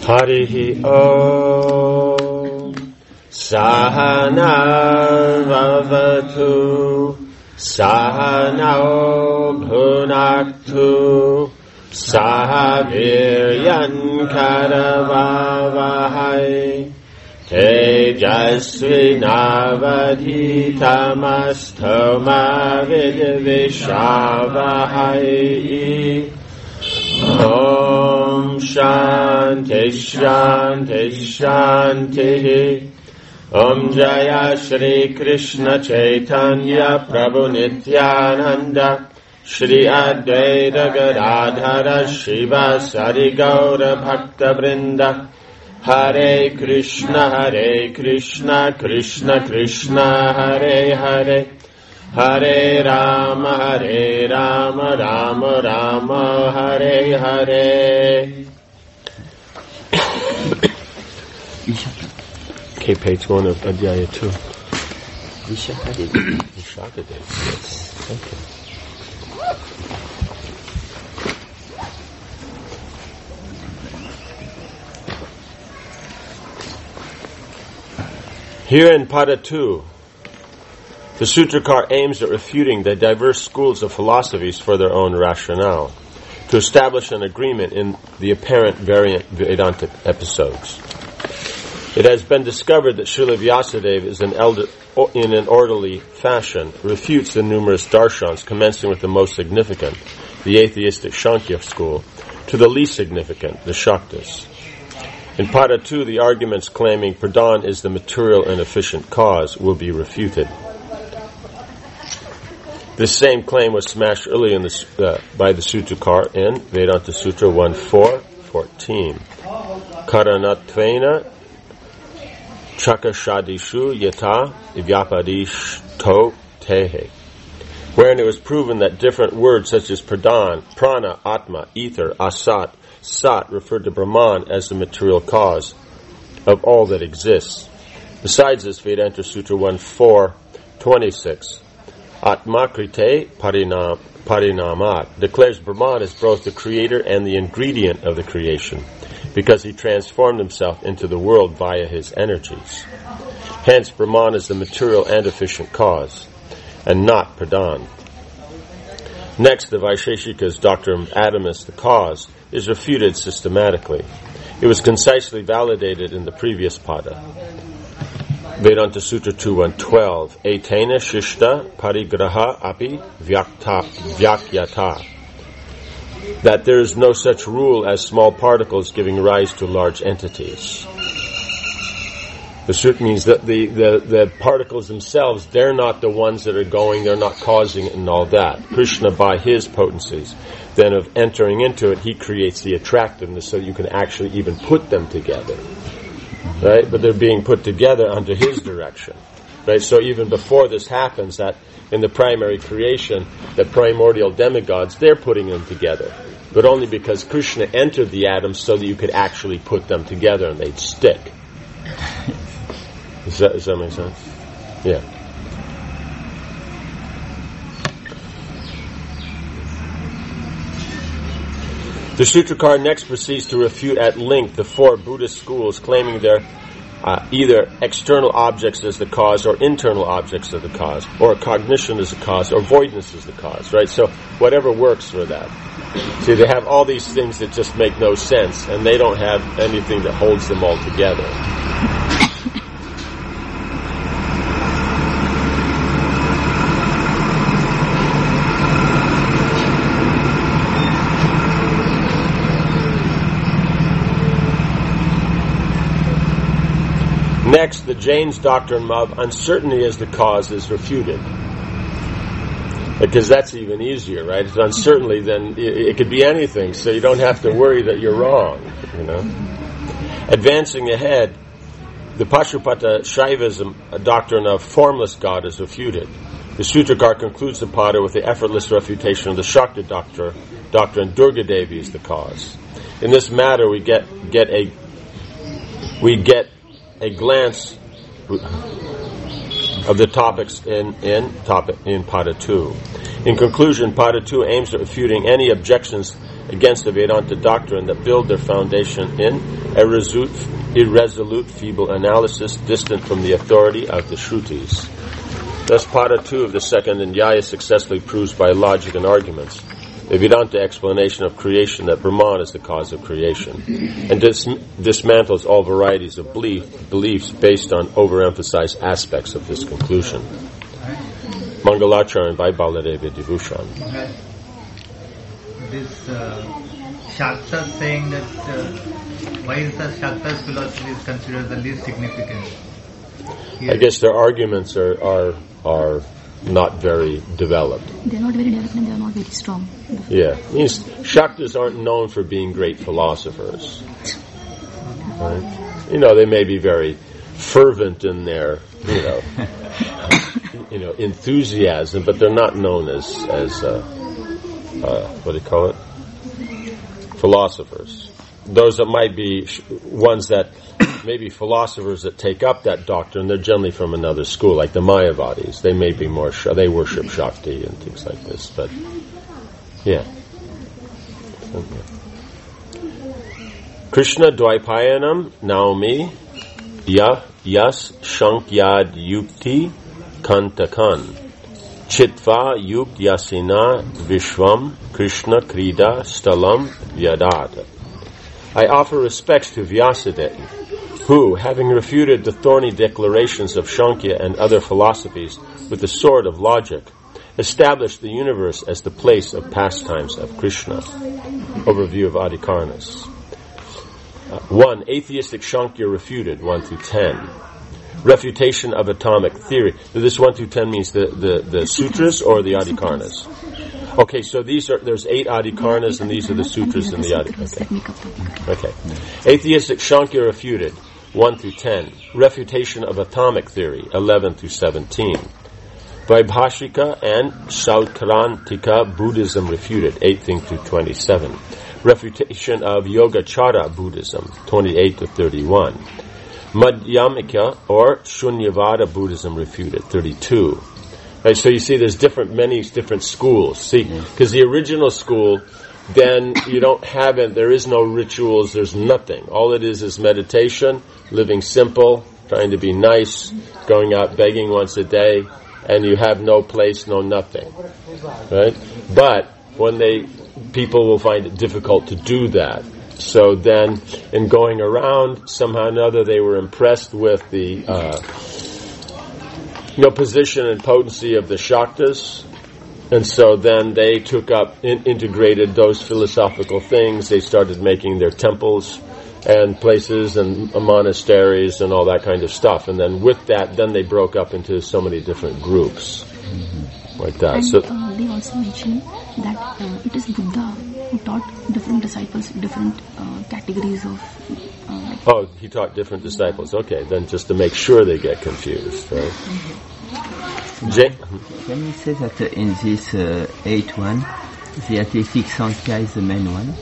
Harihi Om Sahana Vavatu Sahanao Bhunaktu Sahaviryan Karavavahai Tejasvi Navadhitamastoma Vidvishavahai Om Shanti Shanti Shanti Om Jaya Shri Krishna Chaitanya Prabhu Nityananda Shri Advaita Gadadhara Shiva Sari Gaura Bhakta Vrinda Hare Krishna Krishna Krishna Hare Hare Hare Rama Rama Rama Hare Hare. Okay, page 1 of Adhyaya 2. Vishakadev. Okay. Here in Pada 2, the Sutrakar aims at refuting the diverse schools of philosophies for their own rationale, to establish an agreement in the apparent variant Vedantic episodes. It has been discovered that Srila Vyasadeva is in an orderly fashion refutes the numerous darshans, commencing with the most significant, the atheistic Sankhya school, to the least significant, the Shaktas. In Pada 2, the arguments claiming Pradhan is the material and efficient cause will be refuted. This same claim was smashed early by the Sutrakar in Vedanta Sutra 1.4.14. Karanatvena Chakashadishu Yata Vyapadishto Tehe, wherein it was proven that different words such as Pradhan, Prana, Atma, Ether, Asat, Sat referred to Brahman as the material cause of all that exists. Besides this, Vedanta Sutra 1.4.26, Atmakrite Parinamat declares Brahman as both the creator and the ingredient of the creation, because he transformed himself into the world via his energies. Hence, Brahman is the material and efficient cause, and not Pradhan. Next, the Vaisheshika's doctrine of Adam as the cause is refuted systematically. It was concisely validated in the previous pada. Vedanta Sutra 2.1.12, Etena Shishta Parigraha Api Vyakyata, that there is no such rule as small particles giving rise to large entities. The sutra means that the particles themselves, they're not the ones that are going, they're not causing it and all that. Krishna, by his potencies, then of entering into it, he creates the attractiveness so you can actually even put them together. Right? But they're being put together under his direction. Right? So even before this happens, that in the primary creation, the primordial demigods, they're putting them together. But only because Krishna entered the atoms so that you could actually put them together and they'd stick. Does that make sense? Yeah. The Sutrakar next proceeds to refute at length the four Buddhist schools claiming they're either external objects as the cause or internal objects as the cause, or cognition as the cause, or voidness as the cause, right? So whatever works for that. See, they have all these things that just make no sense, and they don't have anything that holds them all together. Next, the Jain's doctrine of uncertainty as the cause is refuted. Because that's even easier, right? It's uncertainty, then it could be anything, so you don't have to worry that you're wrong, you know. Advancing ahead, the Pashupata Shaivism doctrine of formless God is refuted. The Sutrakar concludes the pada with the effortless refutation of the Shakta doctrine Durga Devi is the cause. In this matter, we get a glance of the topics in Pada 2. In conclusion, Pada 2 aims at refuting any objections against the Vedanta doctrine that build their foundation in irresolute, feeble analysis distant from the authority of the Shrutis. Thus, Pada 2 of the second Nyaya successfully proves by logic and arguments the Vedanta explanation of creation that Brahman is the cause of creation, and dismantles all varieties of beliefs based on overemphasized aspects of this conclusion. Mangalacharan by Baladeva Dibhushan. This Shakta saying that why is the Shakta's philosophy is considered the least significant? I guess their arguments are not very developed. They're not very developed and they're not very strong. Yeah. Means Shaktas aren't known for being great philosophers. Right? They may be very fervent in their, enthusiasm, but they're not known as what do you call it? Philosophers. Those that might be ones that maybe philosophers that take up that doctrine, they're generally from another school, like the Mayavadis. They may be more, they worship Shakti and things like this, but yeah. Okay. Krishna Dvaipayanam Naomi Yas Shankyad Yukti Kantakan Chitva Yukt Yasina Vishwam Krishna Krida Stalam Vyadata. I offer respects to Vyasadeva, who, having refuted the thorny declarations of Shankya and other philosophies with the sword of logic, established the universe as the place of pastimes of Krishna. Overview of Adhikarnas. 1. Atheistic Shankya refuted, 1-10. Refutation of atomic theory. This 1-10 means the sutras or the Adhikarnas? Okay, so there's 8 Adhikarnas and these are the sutras in the Adhikarnas. Okay. Atheistic Shankya refuted, 1-10. Refutation of atomic theory, 11-17. Vaibhashika and Sautrantika Buddhism refuted, 18-27. Refutation of Yogacara Buddhism, 28-31. Madhyamika or Shunyavada Buddhism refuted, 32. Right, so you see there's many different schools. See, because the original school, then you don't have it, there is no rituals, there's nothing. All it is meditation, living simple, trying to be nice, going out begging once a day, and you have no place, no nothing. Right? But people will find it difficult to do that. So then, in going around, somehow or another, they were impressed with the position and potency of the Shaktas, and so then they took up, integrated those philosophical things. They started making their temples and places and monasteries and all that kind of stuff. And then with that, then they broke up into so many different groups, like that. And so they also mention that it is Buddha who taught different disciples different categories of. He taught different disciples. Okay, then just to make sure they get confused, right? Can you say that in this 8-1, the atheistic Sankhya is the main one?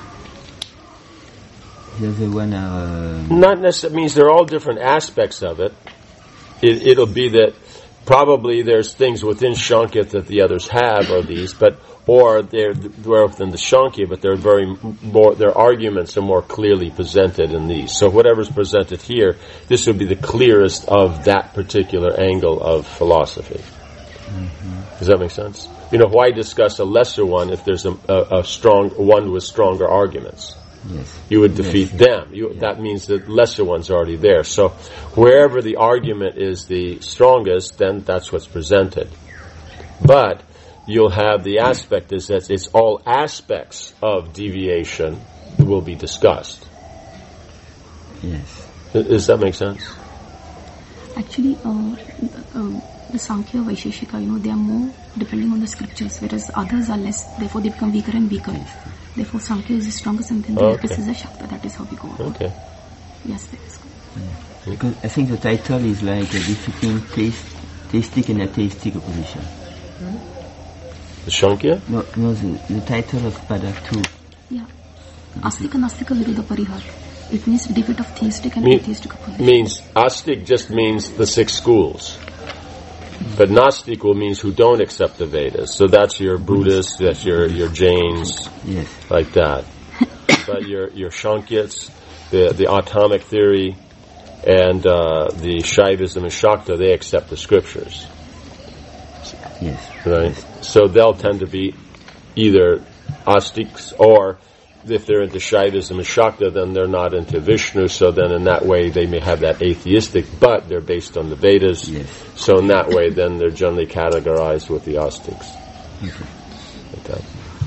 The other one are... Not necessarily. It means they're all different aspects of it. It'll be that probably there's things within Shankya that the others have, or they're within the Shankya, but their arguments are more clearly presented in these. So whatever's presented here, this would be the clearest of that particular angle of philosophy. Mm-hmm. Does that make sense? Why discuss a lesser one if there's a strong one with stronger arguments? Yes. You would defeat them. That means that lesser one's already there. So wherever the argument is the strongest, then that's what's presented. But you'll have the aspect is that it's all aspects of deviation will be discussed. Yes. Does that make sense? Actually, the Sankhya, Vaisheshika, they are more depending on the scriptures, whereas others are less. Therefore, they become weaker and weaker. Therefore, Sankhya is the strongest, and then the rest is the Shakta. That is how we go about. Okay. Yes, that is good. Yeah. Because I think the title is like a defeating theistic and atheistic opposition. The Shankya? No, the title of Pada 2. Yeah. Astika Nastika Viruddha Parihar. It means defeat of theistic and atheistic opposition. Astic just means the 6 schools. But Nastik means who don't accept the Vedas. So that's your Buddhists, that's your Jains, Yes. like that. But your Shankyats, the atomic theory, and the Shaivism and Shakta, they accept the scriptures. Yes. Right? So they'll tend to be either Astiks, or if they're into Shaivism and Shakta, then they're not into Vishnu, so then in that way they may have that atheistic, but they're based on the Vedas. Yes. So in that way then they're generally categorized with the Astiks. Like that.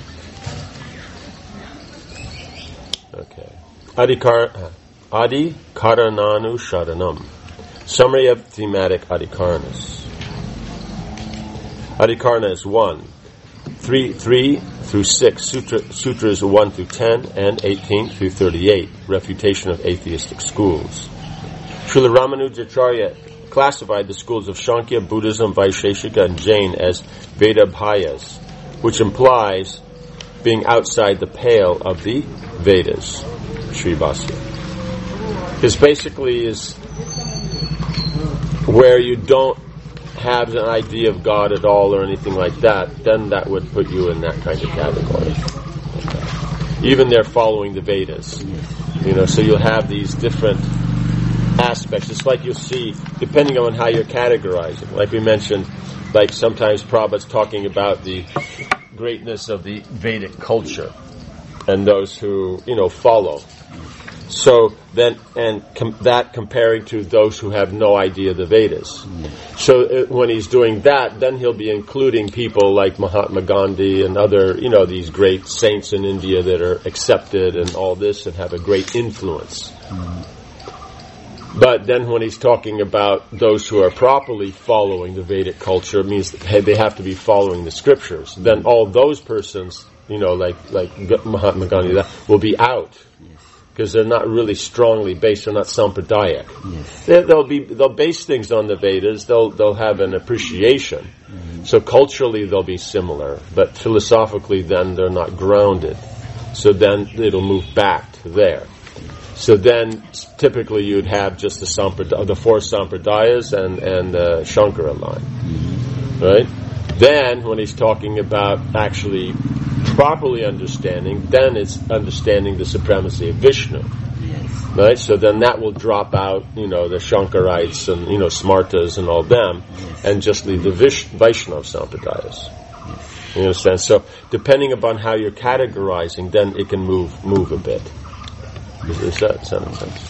Okay. Adhikarananu Sharanam. Summary of thematic Adhikaranas. Adhikarana is 1. 3 through 6, sutras 1 through 10, and 18 through 38, refutation of atheistic schools. Srila Ramanujacharya classified the schools of Shankya, Buddhism, Vaisheshika, and Jain as Vedabhayas, which implies being outside the pale of the Vedas. Sri Bhasya. This basically is where you don't have an idea of God at all or anything like that, then that would put you in that kind of category. Okay. Even they're following the Vedas. So you'll have these different aspects. It's like you'll see, depending on how you're categorizing. Like we mentioned, like sometimes Prabhupada's talking about the greatness of the Vedic culture and those who, follow. So then, that comparing to those who have no idea of the Vedas. So when he's doing that, then he'll be including people like Mahatma Gandhi and other, these great saints in India that are accepted and all this and have a great influence. But then when he's talking about those who are properly following the Vedic culture, it means that they have to be following the scriptures. Then all those persons, like Mahatma Gandhi, will be out. Because they're not really strongly based, they're not Sampradayak. Yes. They'll base things on the Vedas, they'll have an appreciation. So culturally they'll be similar, but philosophically then they're not grounded. So then it'll move back to there. So then typically you'd have just the four Sampradayas and the Shankara line. Right? Then when he's talking about actually properly understanding, then it's understanding the supremacy of Vishnu. Yes. Right? So then that will drop out, the Shankarites and, Smartas and all them, and just leave the Vaishnava Sampradayas. Yes. You understand? So depending upon how you're categorizing, then it can move a bit. Does that make sense?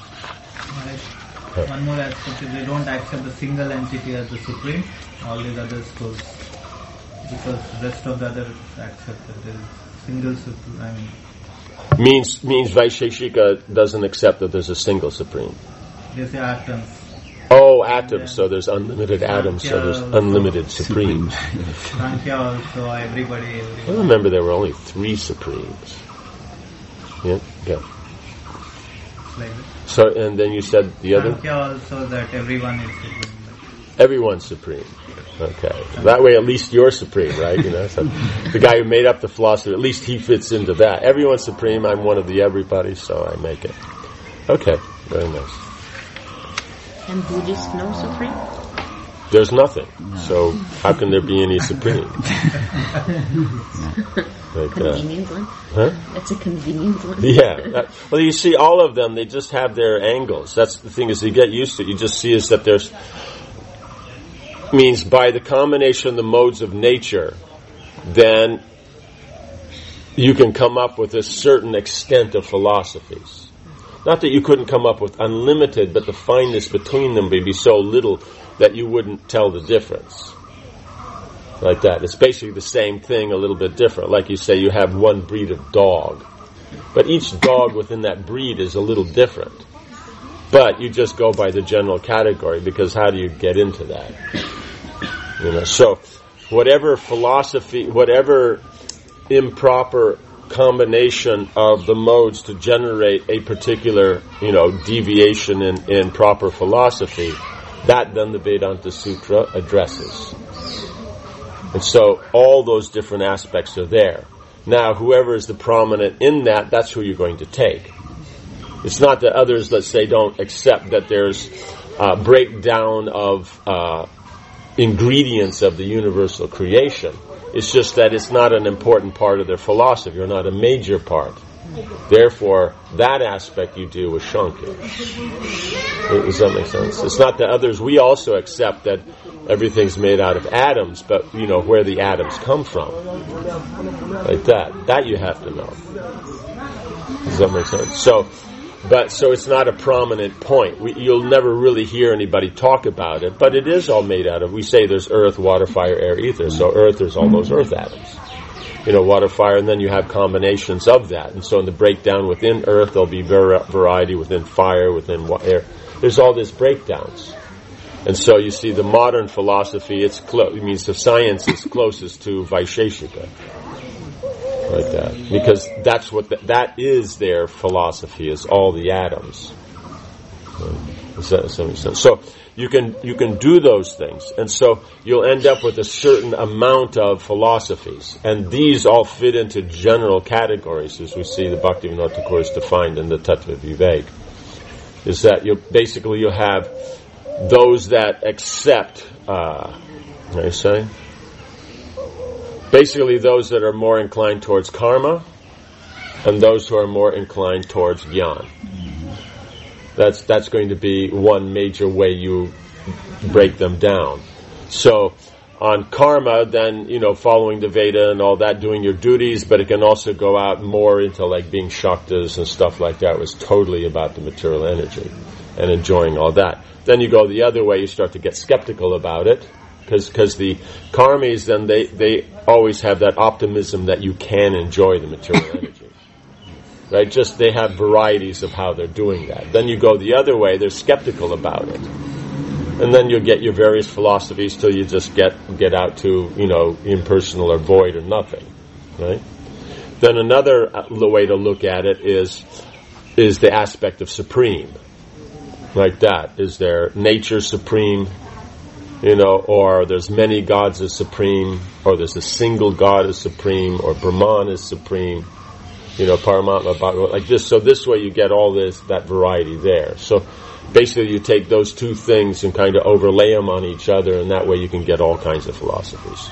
One more aspect is they don't accept the single entity as the supreme, all these other schools. Because the rest of the others accept that there is single supreme. Means Vaisheshika doesn't accept that there's a single supreme. They say atoms. Oh, atoms. So there's unlimited atoms. So there's unlimited supremes. Sankhya also, everybody. I remember there were only 3 supremes. Yeah. Like so, and then you said the other. Sankhya also that everyone is supreme. Everyone's supreme. Okay. That way at least you're supreme, right? So the guy who made up the philosophy, at least he fits into that. Everyone's supreme, I'm one of the everybody, so I make it. Okay. Very nice. And Buddhists no supreme? There's nothing. So how can there be any supreme? Convenient one? Huh? That's a convenient one. Yeah. Well, you see all of them, they just have their angles. That's the thing, is you get used to it. You just see is that there's means by the combination of the modes of nature, then you can come up with a certain extent of philosophies. Not that you couldn't come up with unlimited, but the fineness between them may be so little that you wouldn't tell the difference. Like that. It's basically the same thing, a little bit different. Like you say, you have one breed of dog. But each dog within that breed is a little different. But you just go by the general category, because how do you get into that? So whatever philosophy, whatever improper combination of the modes to generate a particular, deviation in proper philosophy, that then the Vedanta Sutra addresses. And so all those different aspects are there. Now, whoever is the prominent in that, that's who you're going to take. It's not that others, let's say, don't accept that there's a breakdown of ingredients of the universal creation. It's just that it's not an important part of their philosophy, or not a major part. Therefore, that aspect you do with Shankya. Does that make sense? It's not that others. We also accept that everything's made out of atoms, but where the atoms come from, like that. That you have to know. Does that make sense? So it's not a prominent point. You'll never really hear anybody talk about it, but it is all made out of. We say there's earth, water, fire, air, ether. So earth, there's all those earth atoms. Water, fire, and then you have combinations of that. And so in the breakdown within earth, there'll be variety within fire, within air. There's all these breakdowns. And so you see the modern philosophy, it means the science is closest to Vaisheshika. Like that. Because that's what that is their philosophy, is all the atoms. Does that make sense? So you can do those things, and so you'll end up with a certain amount of philosophies, and these all fit into general categories, as we see the Bhaktivinoda Thakur is defined in the Tattva Vivek. Is that you'll have those that accept, basically those that are more inclined towards karma, and those who are more inclined towards jnana. That's going to be one major way you break them down. So on karma, then, following the Veda and all that, doing your duties, but it can also go out more into like being Shaktas and stuff like that. It was totally about the material energy and enjoying all that. Then you go the other way, you start to get skeptical about it, because the karmis, then they always have that optimism that you can enjoy the material energy. Right? Just they have varieties of how they're doing that. Then you go the other way, they're skeptical about it. And then you get your various philosophies till you just get out to, impersonal or void or nothing. Right? Then another way to look at it is the aspect of supreme. Like that. Is there nature supreme? Or there's many gods as supreme, or there's a single God as supreme, or Brahman is supreme. Paramatma, Bhagavan, like this. So this way you get all that variety there. So basically you take those two things and kind of overlay them on each other, and that way you can get all kinds of philosophies.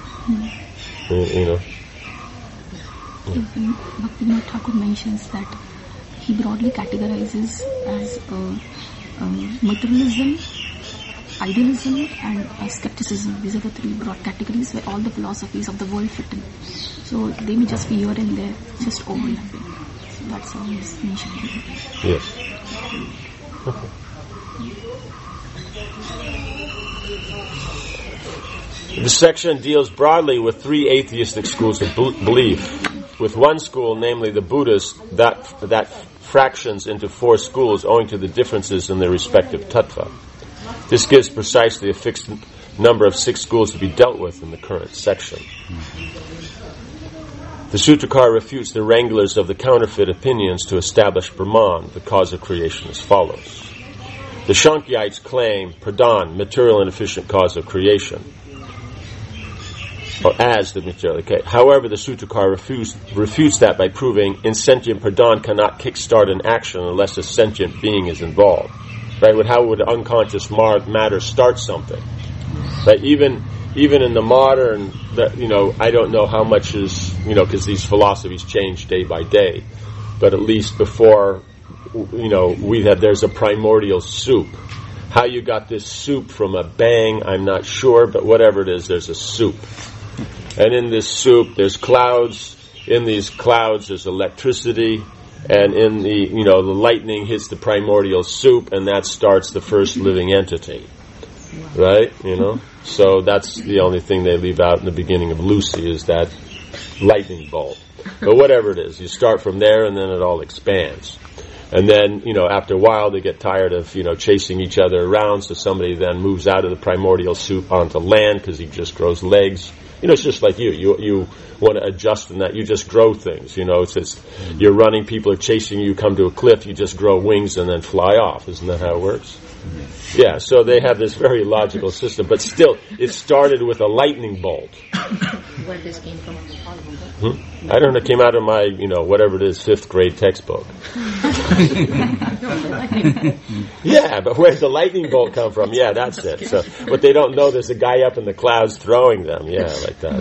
Bhaktivinoda Thakur mentions that he broadly categorizes as materialism, idealism, and skepticism. These are the three broad categories where all the philosophies of the world fit in. So they may just be here and there, just overlapping. So that's how he's mentioning it. Yes. This section deals broadly with three atheistic schools of belief. With one school, namely the Buddhists, that fractions into four schools owing to the differences in their respective tattva. This gives precisely a fixed number of 6 schools to be dealt with in the current section. The Sutrakar refutes the wranglers of the counterfeit opinions to establish Brahman, the cause of creation, as follows. The Shankyites claim Pradhan, material and efficient cause of creation, or as the material. Okay. However, the Sutrakar refutes that by proving insentient Pradhan cannot kickstart an action unless a sentient being is involved. Right? How would unconscious matter start something? Right? Even in the modern, I don't know how much is, because these philosophies change day by day, but at least before, there's a primordial soup. How you got this soup from a bang, I'm not sure, but whatever it is, there's a soup. And in this soup, there's clouds. In these clouds, there's electricity. And in the lightning hits the primordial soup, and that starts the first living entity. Right? So that's the only thing they leave out in the beginning of Lucy, is that lightning bolt. But whatever it is, you start from there, and then it all expands. And then, after a while, they get tired of, chasing each other around, so somebody then moves out of the primordial soup onto land, because he just grows legs. It's just like you want to adjust in that. You just grow things, it's you're running, people are chasing you, come to a cliff, you just grow wings and then fly off. Isn't that how it works? Yeah, so they have this very logical system, but still, it started with a lightning bolt. where this came from? I don't know. It came out of my, whatever it is, 5th grade textbook. Yeah, but where's the lightning bolt come from? Yeah, that's it. So, but they don't know there's a guy up in the clouds throwing them. Yeah, like that.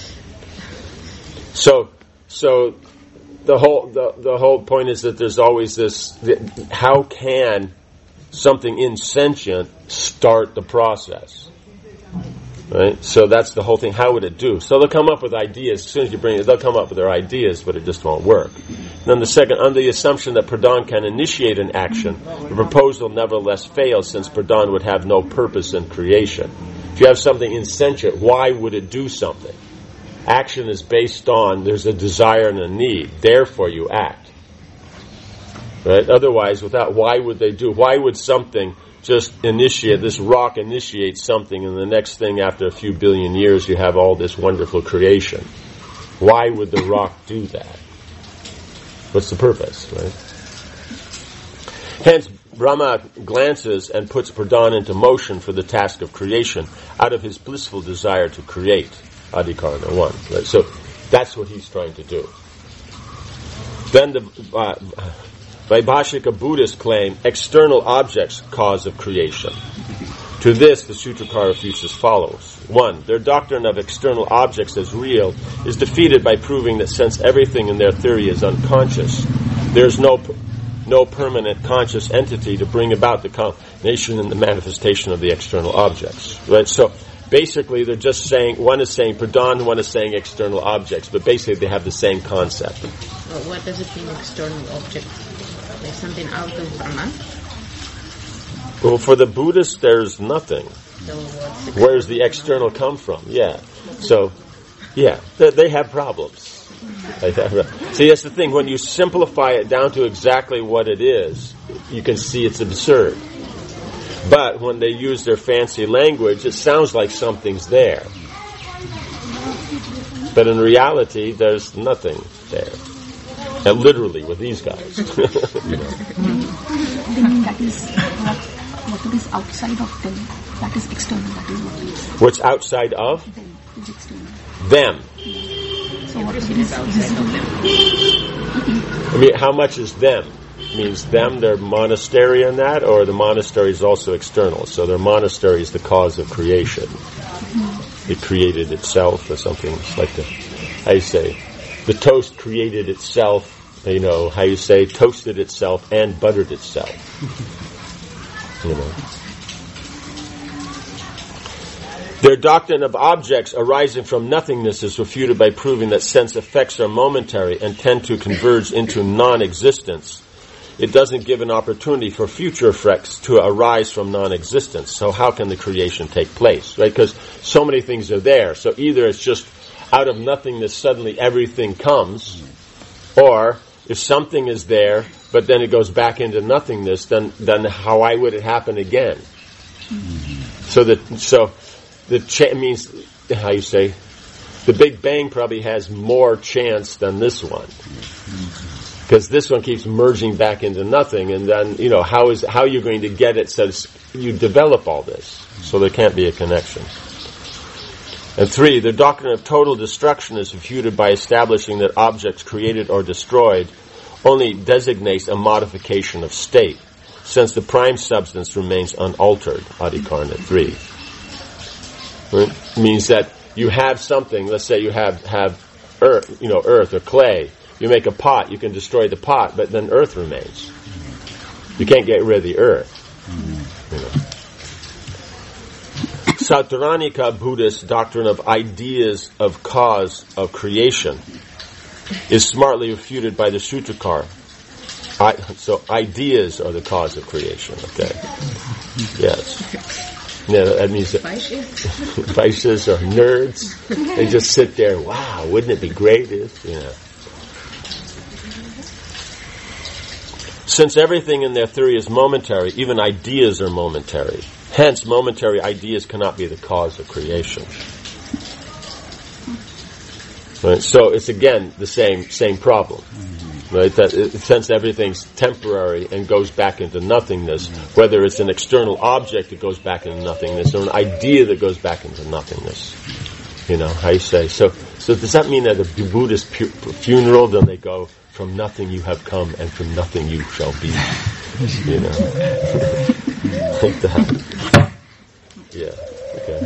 So the whole point is that there's always this. How can something insentient start the process? Right? So that's the whole thing. How would it do? So they'll come up with ideas. As soon as you bring it, they'll come up with their ideas, but it just won't work. And then the second, under the assumption that Pradhan can initiate an action, the proposal nevertheless fails, since Pradhan would have no purpose in creation. If you have something insentient, why would it do something? Action is based on, there's a desire and a need, therefore you act. Right? Otherwise, why would they do? Why would something just this rock initiates something, and the next thing after a few billion years you have all this wonderful creation? Why would the rock do that? What's the purpose, right? Hence, Brahma glances and puts Pradhan into motion for the task of creation out of his blissful desire to create, Adhikarana 1. Right? So that's what he's trying to do. Then the Vaibhashika Buddhists claim external objects cause of creation. To this, the Sutrakara refutes as follows. 1. Their doctrine of external objects as real is defeated by proving that since everything in their theory is unconscious, there is no permanent conscious entity to bring about the combination and the manifestation of the external objects. Right? So basically they're just saying, one is saying Pradhan, one is saying external objects, but basically they have the same concept. Well, what does it mean, external objects? There's something out of Brahman? Well, for the Buddhists, there's nothing. So where does the external come from? Yeah. So, yeah, they have problems. See, that's the thing. When you simplify it down to exactly what it is, you can see it's absurd. But when they use their fancy language, it sounds like something's there. But in reality, there's nothing there. And literally, with these guys. They mean that is what is outside of them. That is external. That is what is. What's outside of? Them is external. Them. So what is outside of them? I mean, how much is them? Means them, their monastery and that, or the monastery is also external. So their monastery is the cause of creation. It created itself, or something like that. How you say? The toast created itself, how you say, toasted itself and buttered itself. Their doctrine of objects arising from nothingness is refuted by proving that sense effects are momentary and tend to converge into non-existence. It doesn't give an opportunity for future effects to arise from non-existence. So how can the creation take place? Right? Because so many things are there. So either it's just out of nothingness suddenly everything comes, or if something is there, but then it goes back into nothingness, then why would it happen again? So the means, how you say, the Big Bang probably has more chance than this one. Because this one keeps merging back into nothing, and then, how are you going to get it so you develop all this? So there can't be a connection. And 3, the doctrine of total destruction is refuted by establishing that objects created or destroyed only designates a modification of state, since the prime substance remains unaltered, Adhikarana 3. Right? It means that you have something, let's say you have earth, earth or clay. You make a pot, you can destroy the pot, but then earth remains. You can't get rid of the earth. Sautaranika Buddhist doctrine of ideas of cause of creation is smartly refuted by the Sutrakara. So ideas are the cause of creation, okay? Yes. Yeah, that means that Vaishyas or nerds, they just sit there, wow, wouldn't it be great if, Since everything in their theory is momentary, even ideas are momentary. Hence, momentary ideas cannot be the cause of creation. Right? So it's again the same problem. Right? That since everything's temporary and goes back into nothingness, whether it's an external object that goes back into nothingness or an idea that goes back into nothingness. How you say. So So does that mean at a Buddhist funeral, then they go, from nothing you have come and from nothing you shall be? You know? Like that. Yeah, okay.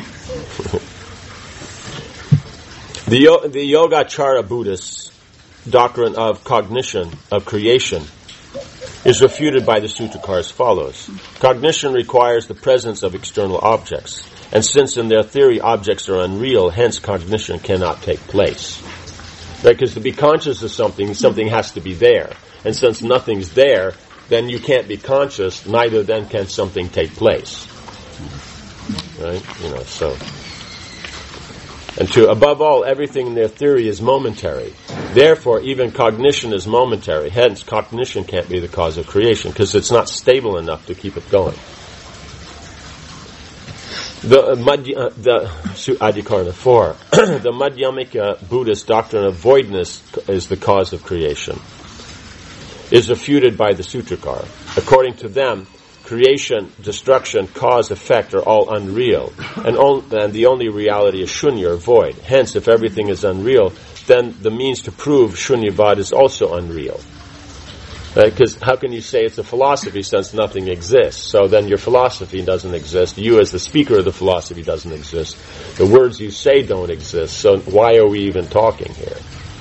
The Yogacara Buddhist doctrine of cognition, of creation, is refuted by the Sutrakar as follows. Cognition requires the presence of external objects, and since in their theory objects are unreal, hence cognition cannot take place. Right? Because to be conscious of something, something has to be there. And since nothing's there, then you can't be conscious, neither then can something take place. Right? You know, so. And above all, everything in their theory is momentary. Therefore, even cognition is momentary. Hence, cognition can't be the cause of creation, because it's not stable enough to keep it going. Adhikarana 4. The Madhyamika Buddhist doctrine of voidness is the cause of creation, is refuted by the Sutrakar. According to them, creation, destruction, cause, effect are all unreal, and the only reality is shunya, or void. Hence, if everything is unreal, then the means to prove shunyavad is also unreal. Because how can you say it's a philosophy since nothing exists? So then your philosophy doesn't exist. You as the speaker of the philosophy doesn't exist. The words you say don't exist. So why are we even talking here?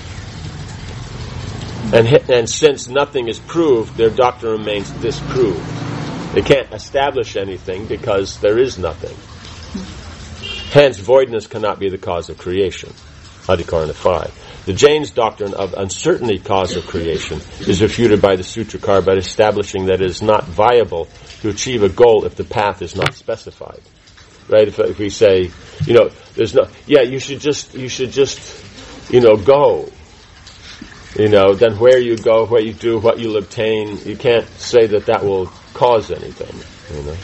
And since nothing is proved, their doctrine remains disproved. They can't establish anything because there is nothing. Hence, voidness cannot be the cause of creation. Adhikarana 5. The Jain's doctrine of uncertainty cause of creation is refuted by the Sutrakar by establishing that it is not viable to achieve a goal if the path is not specified. Right? If we say, you know, there's no, yeah, you should just, you know, go. You know, then where you go, what you do, what you'll obtain, you can't say that will cause anything, you know.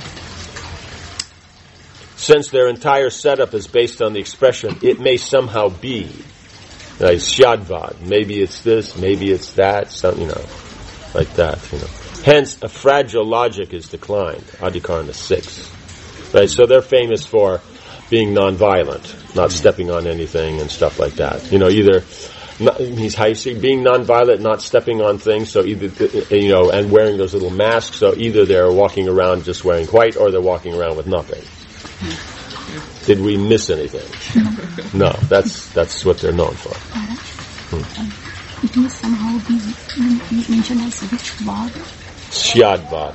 Since their entire setup is based on the expression, it may somehow be, like Syadvad, maybe it's this, maybe it's that, some, you know, like that, you know. Hence, a fragile logic is declined, Adhikarana 6. Right, so they're famous for being nonviolent, not stepping on anything and stuff like that. You know, either he's how you see being nonviolent, not stepping on things. So either, you know, and wearing those little masks. So either they're walking around just wearing white, or they're walking around with nothing. Did we miss anything? No, that's what they're known for. It may somehow be mentioned as which vad? Syadvad.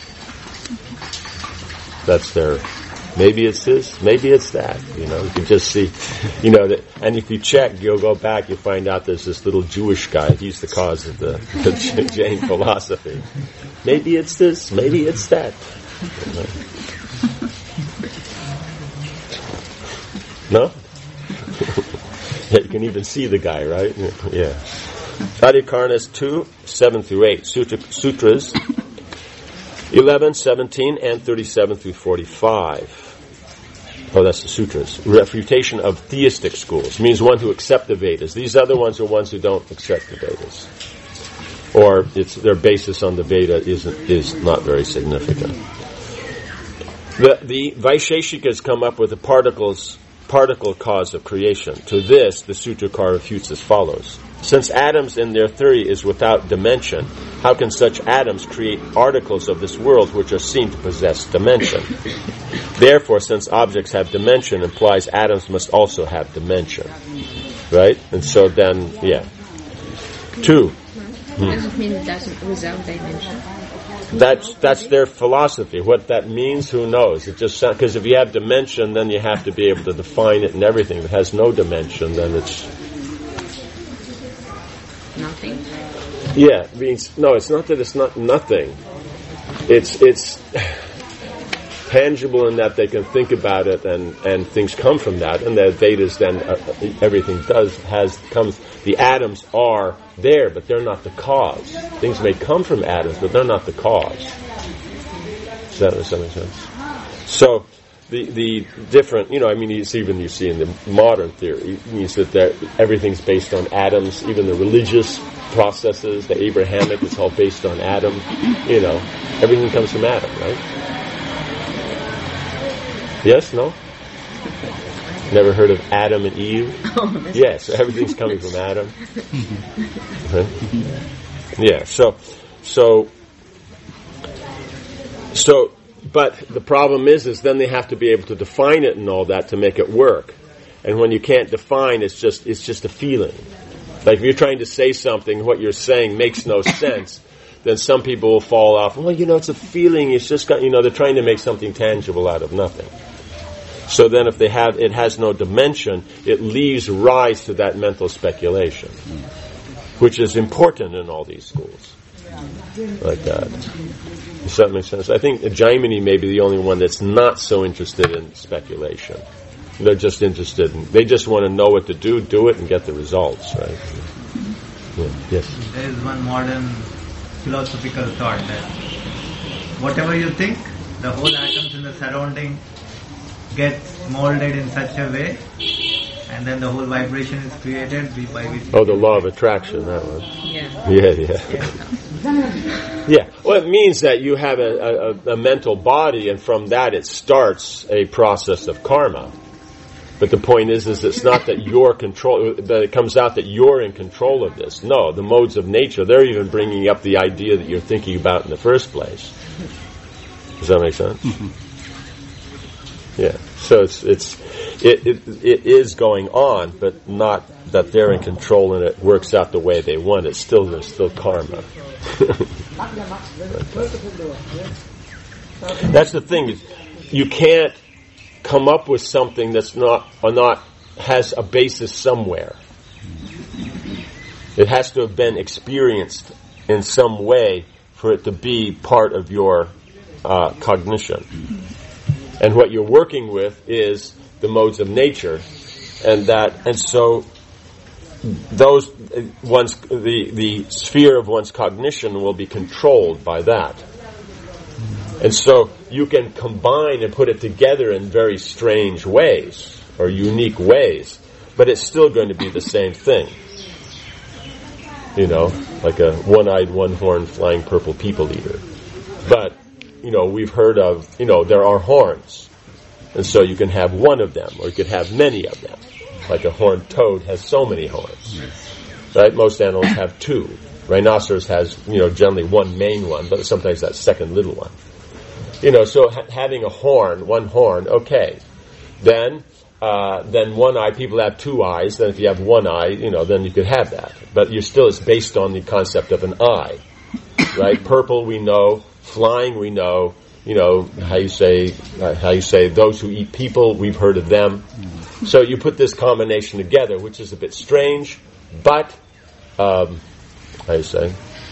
That's their. Maybe it's this, maybe it's that. You know, you can just see, you know, that, and if you check, you'll go back, you'll find out there's this little Jewish guy. He's the cause of the Jain philosophy. Maybe it's this, maybe it's that. You know? No? Yeah, you can even see the guy, right? Yeah. Adhikaranas 2, 7 through 8. Sutras 11, 17, and 37 through 45. Oh, that's the sutras. Refutation of theistic schools. Means one who accept the Vedas. These other ones are ones who don't accept the Vedas. Or their basis on the Veda is not very significant. The Vaisheshikas come up with the particle cause of creation. To this, the Sutrakar refutes as follows. Since atoms in their theory is without dimension, how can such atoms create articles of this world which are seen to possess dimension? Therefore, since objects have dimension, implies atoms must also have dimension. Right? And so then, yeah. 2. Does it mean it doesn't without dimension? That's their philosophy. What that means, who knows? It just because if you have dimension, then you have to be able to define it and everything. If it has no dimension, then it's nothing. Yeah, it means no. It's not that it's not nothing. It's tangible in that they can think about it and things come from that, and the Vedas then everything comes. The atoms are there, but they're not the cause. Things may come from atoms, but they're not the cause. Does that make sense? So the different, you know, I mean, you see in the modern theory, it means that everything's based on atoms. Even the religious processes, the Abrahamic, it's all based on atom. You know, everything comes from atom, right? Yes? No? Never heard of Adam and Eve? Oh, Yes, everything's coming from Adam. Right? Yeah, so, but the problem is then they have to be able to define it and all that to make it work. And when you can't define, it's just a feeling. Like if you're trying to say something, what you're saying makes no sense, then some people will fall off. Well, it's a feeling. It's just got, they're trying to make something tangible out of nothing. So then if it has no dimension, it leaves rise to that mental speculation, which is important in all these schools. Like that. Does that make sense? I think Jaimini may be the only one that's not so interested in speculation. They're just interested they just want to know what to do it, and get the results, right? Yeah. Yes? There is one modern philosophical thought that whatever you think, the whole atoms in the surrounding gets molded in such a way, and then the whole vibration is created by which... Oh, the law of attraction, that one. Yeah. Yeah. Well, it means that you have a mental body, and from that it starts a process of karma. But the point is it's not that that it comes out that you're in control of this. No, the modes of nature, they're even bringing up the idea that you're thinking about in the first place. Does that make sense? Yeah. So it is going on, but not that they're in control and it works out the way they want. There's still karma. That's the thing. You can't come up with something that's not has a basis somewhere. It has to have been experienced in some way for it to be part of your cognition. And what you're working with is the modes of nature, and so the sphere of one's cognition will be controlled by that. And so you can combine and put it together in very strange ways, or unique ways, but it's still going to be the same thing. Like a one-eyed, one-horned, flying purple people eater. But, we've heard of, there are horns. And so you can have one of them, or you could have many of them. Like a horned toad has so many horns. Right? Most animals have two. Rhinoceros has, generally one main one, but sometimes that second little one. So having one horn, okay. Then one eye, people have two eyes. Then if you have one eye, then you could have that. But it's based on the concept of an eye, right? Purple, we know. Flying, we know. How you say those who eat people, we've heard of them. So you put this combination together, which is a bit strange, but, how you say?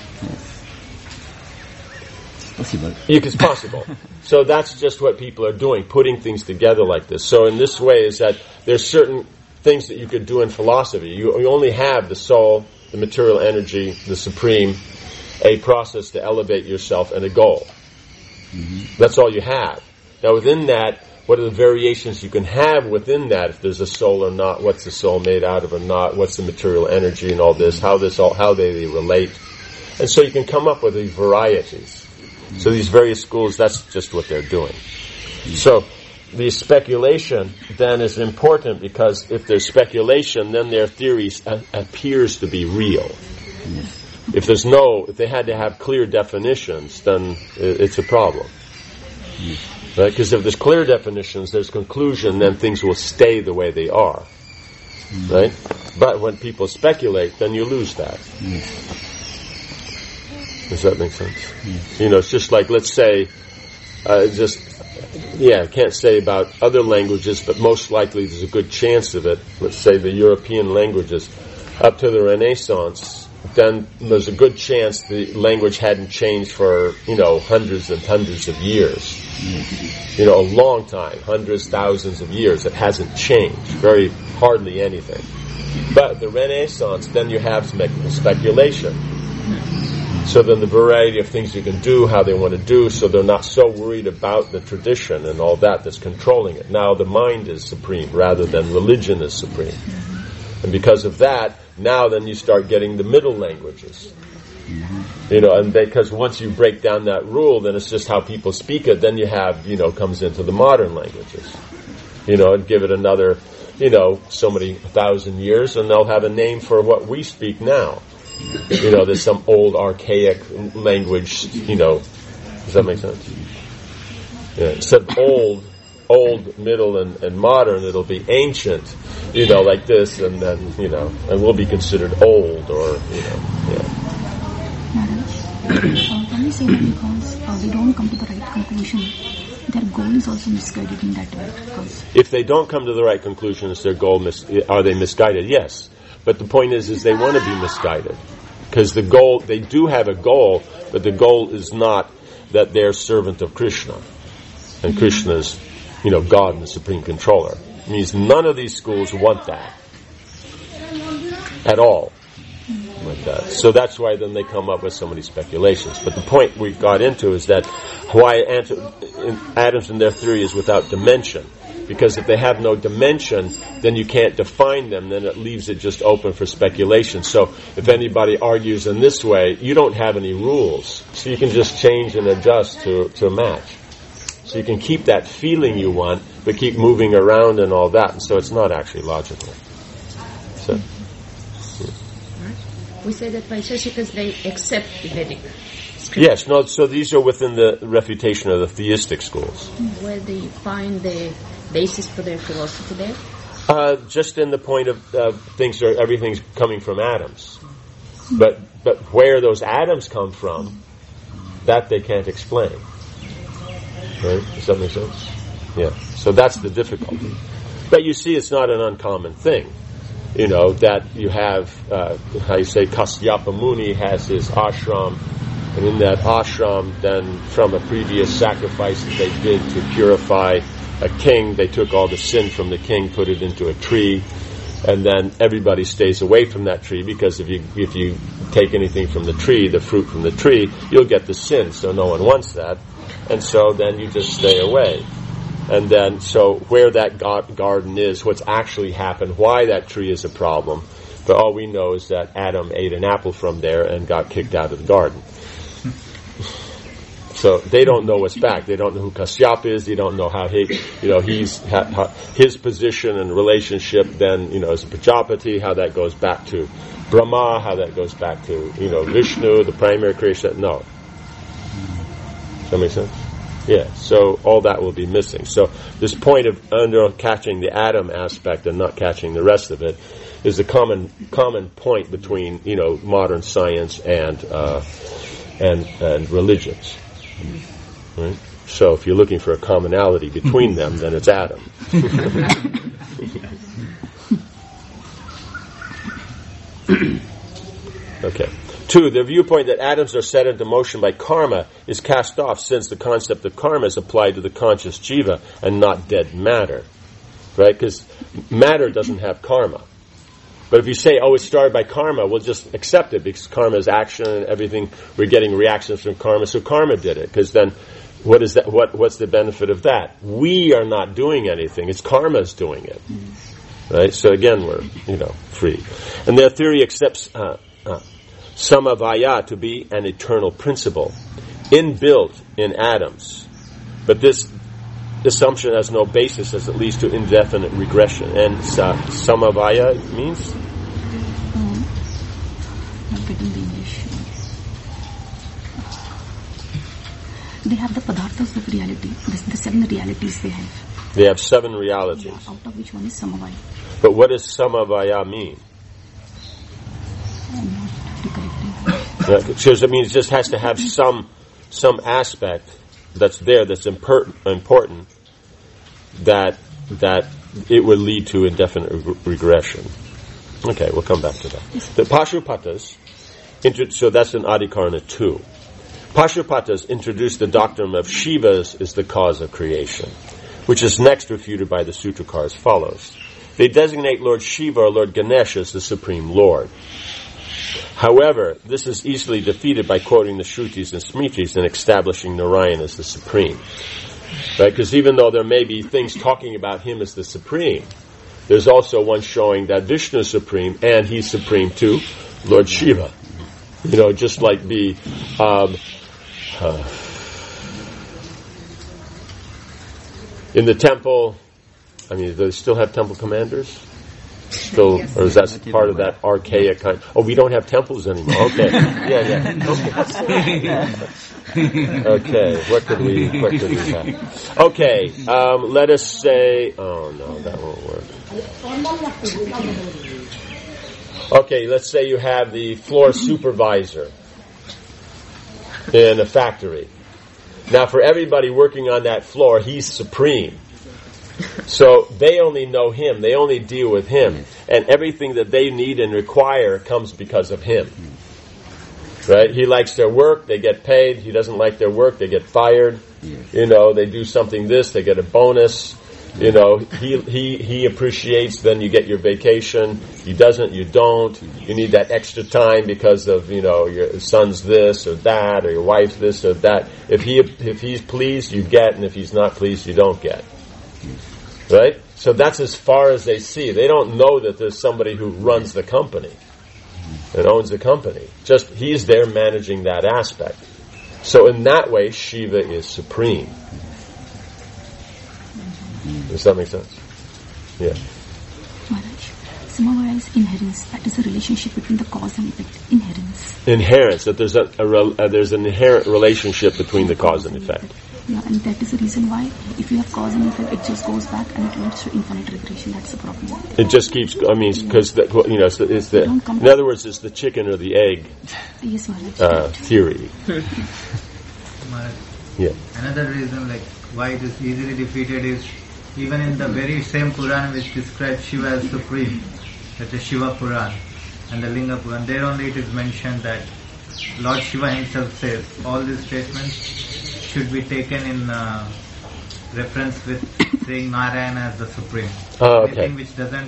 It's possible. So that's just what people are doing, putting things together like this. So in this way is that there's certain things that you could do in philosophy. You only have the soul, the material energy, the supreme, a process to elevate yourself, and a goal. That's all you have. Now within that, what are the variations you can have within that? If there's a soul or not, what's the soul made out of or not? What's the material energy and all this? How they relate? And so you can come up with these varieties. So these various schools, that's just what they're doing. So the speculation then is important, because if there's speculation, then their theory appears to be real. If they had to have clear definitions, then it's a problem. Right? Because if there's clear definitions, there's conclusion, then things will stay the way they are. Right? But when people speculate, then you lose that. Does that make sense? It's just like, let's say, I can't say about other languages, but most likely there's a good chance of it. Let's say the European languages, up to the Renaissance, then there's a good chance the language hadn't changed for, hundreds and hundreds of years. A long time, hundreds, thousands of years. It hasn't changed, very hardly anything. But the Renaissance, then you have speculation. So then the variety of things you can do, how they want to do, so they're not so worried about the tradition and all that's controlling it. Now the mind is supreme rather than religion is supreme. And because of that, now then you start getting the middle languages. And because once you break down that rule, then it's just how people speak it, then you have, comes into the modern languages. And give it another so many 1,000 years, and they'll have a name for what we speak now. There's some old archaic language, does that make sense? Yeah. Instead of old, middle, and modern, it'll be ancient, like this, and then, and we'll be considered old, or, Can we say that because they don't come to the right conclusion, their goal is also misguided in that way? Because if they don't come to the right conclusion, is their goal are they misguided? Yes. But the point is they want to be misguided. Because the goal, they do have a goal, but the goal is not that they're servant of Krishna. And Krishna's, God and the Supreme Controller. It means none of these schools want that. At all. Like that. So that's why then they come up with so many speculations. But the point we got into is that why atoms in their theory is without dimension. Because if they have no dimension, then you can't define them, then it leaves it just open for speculation. So if anybody argues in this way, you don't have any rules. So you can just change and adjust to match. So you can keep that feeling you want, but keep moving around and all that. And so it's not actually logical. So... We say that Vaisheshikas, they accept Vedic scripture. Yes, no, so these are within the refutation of the theistic schools. Where they find the basis for their philosophy there? Just in the point of everything's coming from atoms. But where those atoms come from, that they can't explain. Right? Does that make sense? Yeah. So that's the difficulty. But you see, it's not an uncommon thing. That you have, Kasyapa Muni has his ashram, and in that ashram, then from a previous sacrifice that they did to purify a king, they took all the sin from the king, put it into a tree, and then everybody stays away from that tree, because if you take anything from the tree, the fruit from the tree, you'll get the sin, so no one wants that, and so then you just stay away. And then, so where that garden is, what's actually happened, why that tree is a problem, but all we know is that Adam ate an apple from there and got kicked out of the garden. So they don't know what's back. They don't know who Kasyapa is. They don't know how his position and relationship then, as a Prajapati, how that goes back to Brahma, how that goes back to, Vishnu, the primary creation. No. Does that make sense? Yeah, so all that will be missing. So this point of catching the atom aspect and not catching the rest of it is a common point between modern science and religions. Right? So if you're looking for a commonality between them, then it's atom. Okay. 2, the viewpoint that atoms are set into motion by karma is cast off, since the concept of karma is applied to the conscious jiva and not dead matter. Right? Because matter doesn't have karma. But if you say, it's started by karma, we'll just accept it, because karma is action and everything, we're getting reactions from karma, so karma did it. Because then, what is that? What's the benefit of that? We are not doing anything, it's karma's doing it. Right? So again, we're, free. And their theory accepts samavaya to be an eternal principle, inbuilt in atoms. But this assumption has no basis, as it leads to indefinite regression. And samavaya means? Not getting the English. They have the padarthas of reality, the 7 realities they have. They have 7 realities. Yeah, out of which one is samavaya. But what does samavaya mean? Because it means it just has to have some aspect that's there, that's important, that it would lead to indefinite regression. Okay, we'll come back to that. The Pashupatas, so that's in Adhikarana 2. Pashupatas introduced the doctrine of Shivas is the cause of creation, which is next refuted by the Sutrakar as follows. They designate Lord Shiva or Lord Ganesha as the Supreme Lord. However, this is easily defeated by quoting the Shrutis and Smritis and establishing Narayan as the Supreme. Right? Because even though there may be things talking about him as the Supreme, there's also one showing that Vishnu is Supreme, and he's Supreme too, Lord Shiva. Just like the in the temple, I mean, do they still have temple commanders? Still, Yes. or is that part of that archaic kind? Oh, we don't have temples anymore. Okay, yeah. Okay, what could we have? Okay, let us say. Oh no, that won't work. Okay, let's say you have the floor supervisor in a factory. Now, for everybody working on that floor, he's supreme. So they only know him. They only deal with him. And everything that they need and require comes because of him. Right? He likes their work, they get paid. He doesn't like their work, they get fired. You know, they do something this, they get a bonus. You know, he appreciates, then you get your vacation. He doesn't, you don't. You need that extra time because of, you know, your son's this or that, or your wife's this or that. If he's pleased, you get, and if he's not pleased, you don't get. Right? So that's as far as they see. They don't know that there's somebody who runs the company and owns the company. Just he's there managing that aspect. So in that way, Shiva is supreme. Does that make sense? Yeah. Maharaj, Samavaya is inherence. That is the relationship between the cause and effect. Inherence. Inherence, that there's an inherent relationship between the cause and effect. Yeah, and that is the reason why if you have cause and effect, it just goes back and it leads to infinite regression. That's the problem. It just keeps, I mean, because, you know, it's the, in other words, it's the chicken or the egg Yes, Maharaj. theory. Maharaj, Yeah. another reason like why it is easily defeated is even in the very same Puran which describes Shiva as supreme, that is Shiva Puran and the Linga Puran, there only it is mentioned that Lord Shiva himself says all these statements should be taken in reference with saying Narayana as the supreme. Oh, okay. Anything which doesn't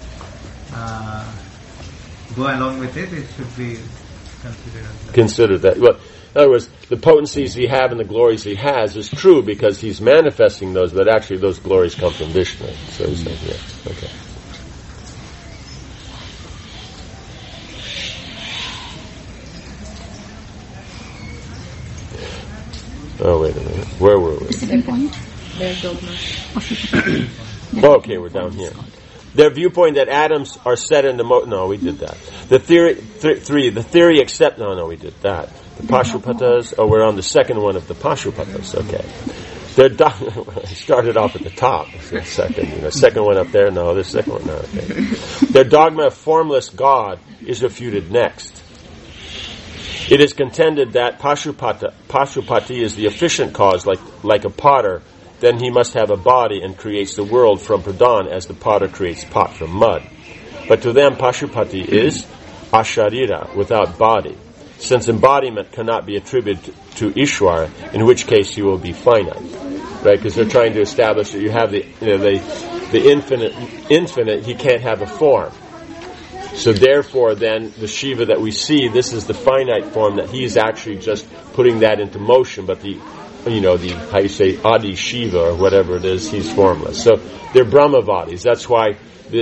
go along with it, it should be considered as that. Consider that. Well, in other words, the potencies he have and the glories he has is true because he's manifesting those, but actually those glories come from Vishnu. So he's saying, yeah, okay. Oh, wait a minute. Where were we? The second point. Their dogma. Oh, okay, we're down here. Their viewpoint that atoms are set into no, we did that. The theory, the theory except, no, we did that. The Pashupatas, we're on the second one of the Pashupatas, okay. Their started off at the top, second one up there, no, this second one, no, okay. Their dogma of formless God is refuted next. It is contended that Pashupati is the efficient cause, like a potter. Then he must have a body and creates the world from Pradhan as the potter creates pot from mud. But to them, Pashupati is asharira, without body, since embodiment cannot be attributed to Ishwara, in which case he will be finite. Right? Because they're trying to establish that you have the infinite, he can't have a form. So therefore, then, the Shiva that we see, this is the finite form that he's actually just putting that into motion, but how you say, Adi Shiva, or whatever it is, he's formless. So, they're Brahmavadis. That's why the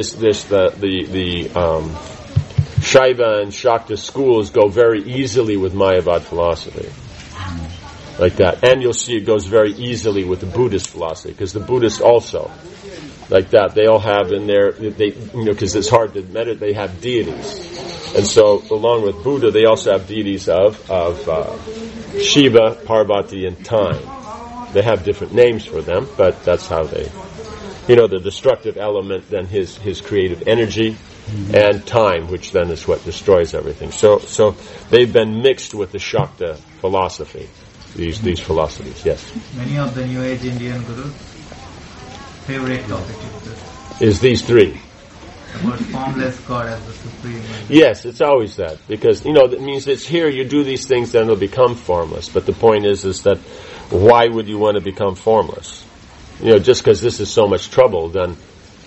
Shaiva and Shakta schools go very easily with Mayavad philosophy. Like that. And you'll see it goes very easily with the Buddhist philosophy, because the Buddhists also, like that, they all have in there, because it's hard to meditate, they have deities. And so, along with Buddha, they also have deities of Shiva, Parvati, and time. They have different names for them, but that's how they, the destructive element, then his creative energy, and time, which then is what destroys everything. So they've been mixed with the Shakta philosophy, these philosophies, yes. Many of the New Age Indian gurus' favorite topic is these three. About formless God as the supreme. Yes, it's always that. Because, that means it's here, you do these things, then it'll become formless. But the point is that why would you want to become formless? Just because this is so much trouble, then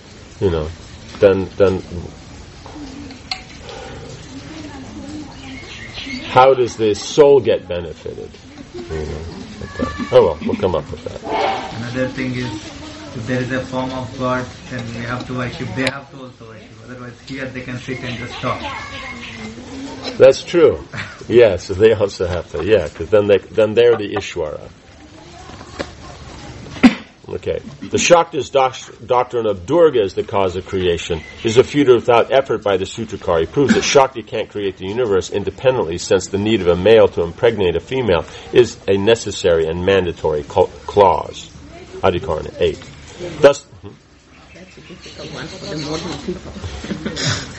how does the soul get benefited? Oh well, we'll come up with that. Another thing is, if there is a form of God, then we have to worship. They have to also worship. Otherwise, here they can sit and just talk. That's true. Yeah, so they also have to. Yeah, because then they're the Ishwara. Okay. The Shakta's doctrine of Durga as the cause of creation is refuted without effort by the Sutrakar. He proves that Shakti can't create the universe independently, since the need of a male to impregnate a female is a necessary and mandatory clause. Adhikarana 8. Thus, That's a difficult one for the modern people.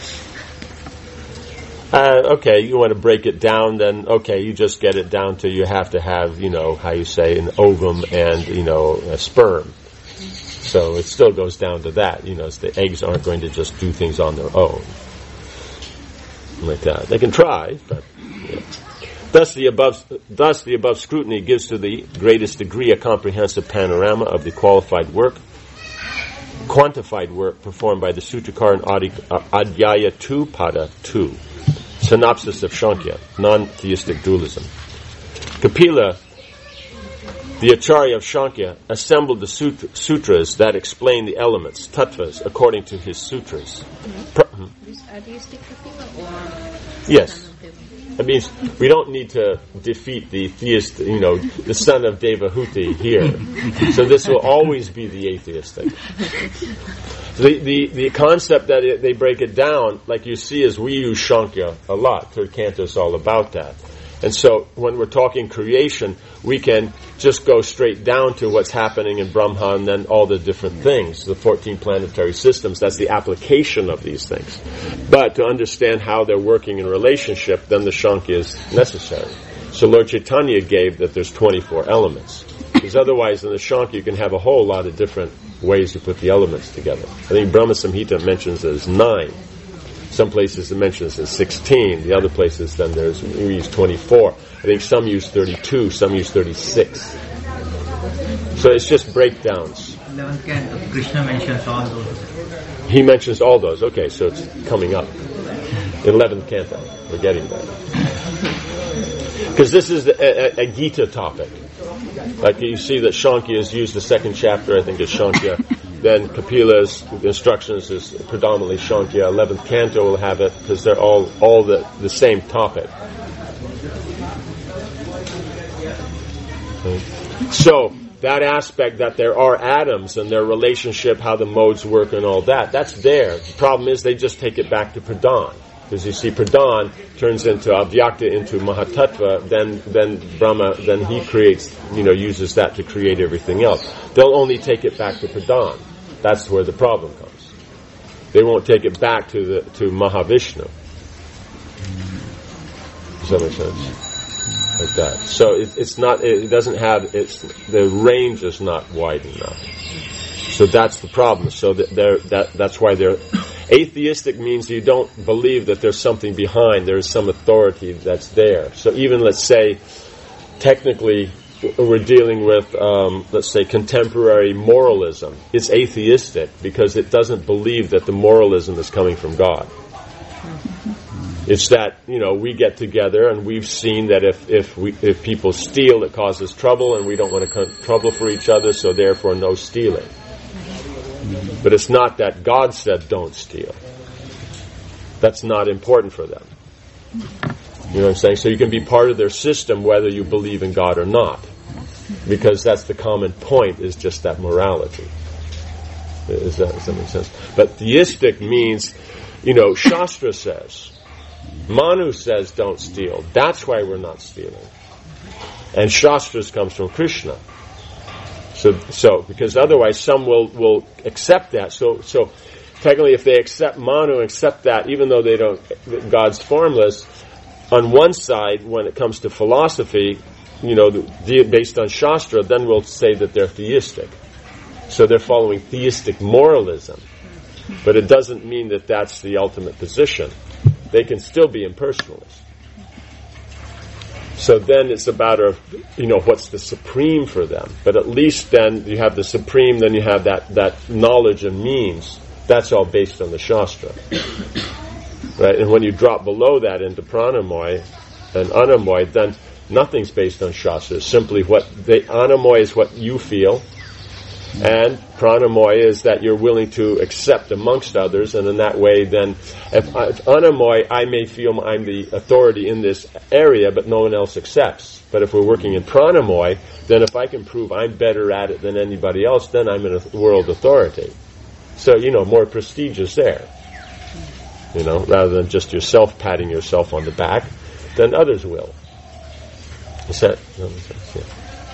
Okay, you want to break it down, then okay, you just get it down to you have to have, how you say, an ovum and, a sperm. So it still goes down to that, the eggs aren't going to just do things on their own. Like that. They can try, but, Thus the above scrutiny gives to the greatest degree a comprehensive panorama of the quantified work performed by the Sutrakar in Adhyaya 2, Pada 2. Synopsis of Shankya, non-theistic dualism. Kapila, the Acharya of Shankya, assembled the sutras that explain the elements, tattvas, according to his sutras. This atheistic Kapila or? Yes. That means we don't need to defeat the theist, the son of Devahuti here. So this will always be the atheistic. The concept that they break it down, like you see, is we use Shankya a lot. Third canto is all about that. And so when we're talking creation, we can just go straight down to what's happening in Brahma and then all the different things, the 14 planetary systems. That's the application of these things. But to understand how they're working in relationship, then the Shankya is necessary. So Lord Chaitanya gave that there's 24 elements. Because otherwise in the Shankya you can have a whole lot of different ways to put the elements together. I think Brahma Samhita mentions it as 9. Some places it mentions as 16. The other places then we use 24. I think some use 32, some use 36. So it's just breakdowns. 11th canto, Krishna mentions all those. He mentions all those. Okay, so it's coming up. 11th canto. We're getting there. Because this is a Gita topic. Like you see that Shankya is used, the second chapter, I think, is Shankya. Then Kapila's instructions is predominantly Shankya. 11th canto will have it because they're all the same topic. Okay. So that aspect that there are atoms and their relationship, how the modes work and all that's there. The problem is they just take it back to Pradhan. Because you see, Pradhan turns into Avyakta, into Mahatattva, then Brahma, then he creates, uses that to create everything else. They'll only take it back to Pradhan. That's where the problem comes. They won't take it back to Mahavishnu. Does that make sense? Like that. So the range is not wide enough. So that's the problem. So that's why they're atheistic means you don't believe that there's something behind, there's some authority that's there. So even, let's say, technically we're dealing with, let's say, contemporary moralism. It's atheistic because it doesn't believe that the moralism is coming from God. It's that, we get together and we've seen that if people steal, it causes trouble, and we don't want to cause trouble for each other, so therefore no stealing. But it's not that God said don't steal. That's not important for them. You know what I'm saying? So you can be part of their system whether you believe in God or not. Because that's the common point, is just that morality. Does that make sense? But theistic means, Shastra says, Manu says don't steal. That's why we're not stealing. And Shastras comes from Krishna. So because otherwise some will accept that. So technically if they accept Manu, accept that, even though they don't, God's formless, on one side, when it comes to philosophy, based on Shastra, then we'll say that they're theistic. So they're following theistic moralism. But it doesn't mean that that's the ultimate position. They can still be impersonalists. So then it's a matter of, what's the supreme for them. But at least then you have the supreme, then you have that knowledge and means. That's all based on the Shastra. Right? And when you drop below that into Pranamoy and Anamoy, then nothing's based on Shastra. It's simply Anamoy is what you feel, And pranamoy is that you're willing to accept amongst others, and in that way then, if anamoy, I may feel I'm the authority in this area, but no one else accepts. But if we're working in pranamoy, then if I can prove I'm better at it than anybody else, then I'm in a world authority. So, more prestige is there. Rather than just yourself patting yourself on the back, then others will. Is that yeah.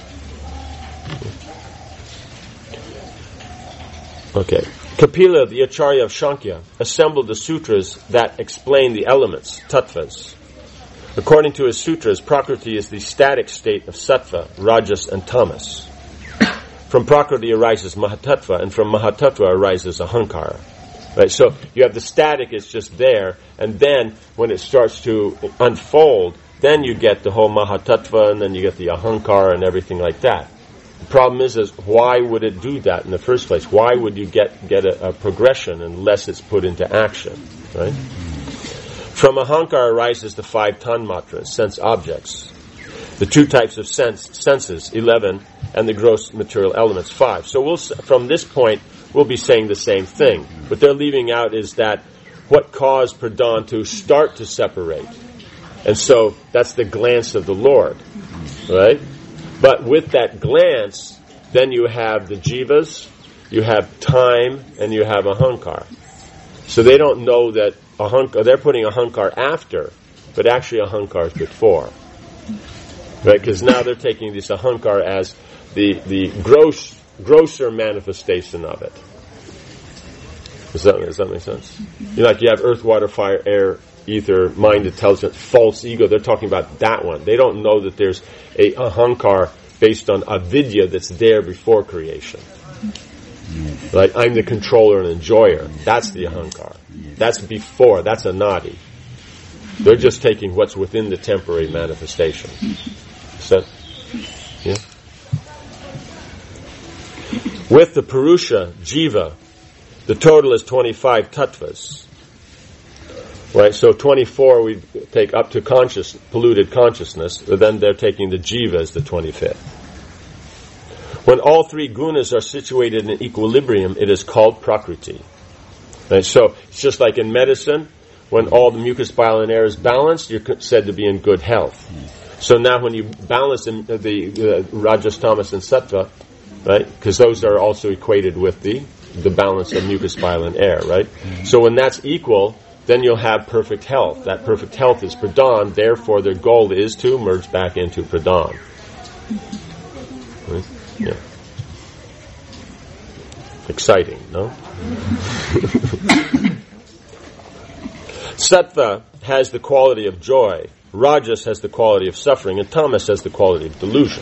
Okay. Kapila, the Acharya of Shankya, assembled the sutras that explain the elements, tattvas. According to his sutras, Prakriti is the static state of sattva, rajas, and tamas. From Prakriti arises Mahatattva, and from Mahatattva arises Ahankara. Right? So you have the static, it's just there, and then when it starts to unfold, then you get the whole Mahatattva, and then you get the Ahankara and everything like that. The problem is why would it do that in the first place? Why would you get a progression unless it's put into action? Right? From Ahankara arises the 5 tanmatras, sense objects. The 2 types of senses, 11, and the gross material elements, 5. So from this point, we'll be saying the same thing. What they're leaving out is that what caused Pradhan to start to separate. And so that's the glance of the Lord. Right? But with that glance, then you have the jivas, you have time, and you have ahankar. So they don't know that they're putting ahankar after, but actually ahankar is before. Right? Because now they're taking this ahankar as the grosser manifestation of it. Does that make sense? You have earth, water, fire, air, ether, mind, intelligence, false ego. They're talking about that one. They don't know that there's a ahankar based on avidya that's there before creation. Like, I'm the controller and enjoyer. That's the ahankar. That's before. That's a nadi. They're just taking what's within the temporary manifestation. So, yeah. With the Purusha, Jiva, the total is 25 tattvas. Right, so 24 we take up to polluted consciousness, but then they're taking the jiva as the 25th. When all 3 gunas are situated in equilibrium, it is called prakriti. Right, so it's just like in medicine, when all the mucus, bile, and air is balanced, you're said to be in good health. So now when you balance the rajas, tamas, and sattva, right, because those are also equated with the balance of mucus, bile, and air, right? So when that's equal, then you'll have perfect health. That perfect health is Pradhan, therefore their goal is to merge back into Pradhan. Right? Yeah. Exciting, no? Sattva has the quality of joy, Rajas has the quality of suffering, and Tamas has the quality of delusion.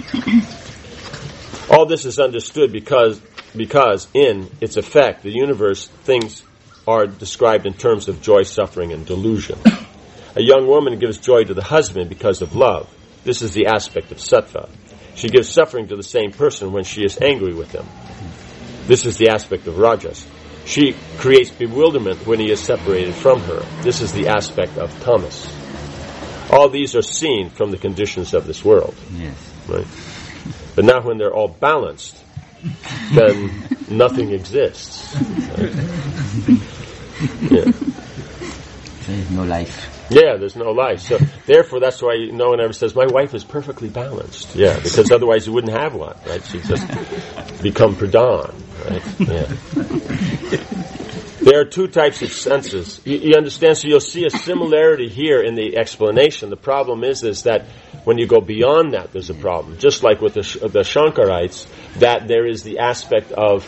All this is understood because in its effect, the universe, things are described in terms of joy, suffering, and delusion. A young woman gives joy to the husband because of love. This is the aspect of sattva. She gives suffering to the same person when she is angry with him. This is the aspect of rajas. She creates bewilderment when he is separated from her. This is the aspect of tamas. All these are seen from the conditions of this world. Yes. Right? But now when they're all balanced, then nothing exists. Right? Yeah. There is no life. Yeah, there's no life. So therefore, that's why no one ever says, my wife is perfectly balanced. Yeah, because otherwise you wouldn't have one, right? She'd just become Pradhan, right? Yeah. There are 2 types of senses. You understand? So you'll see a similarity here in the explanation. The problem is that when you go beyond that, there's a problem. Just like with the Shankarites, that there is the aspect of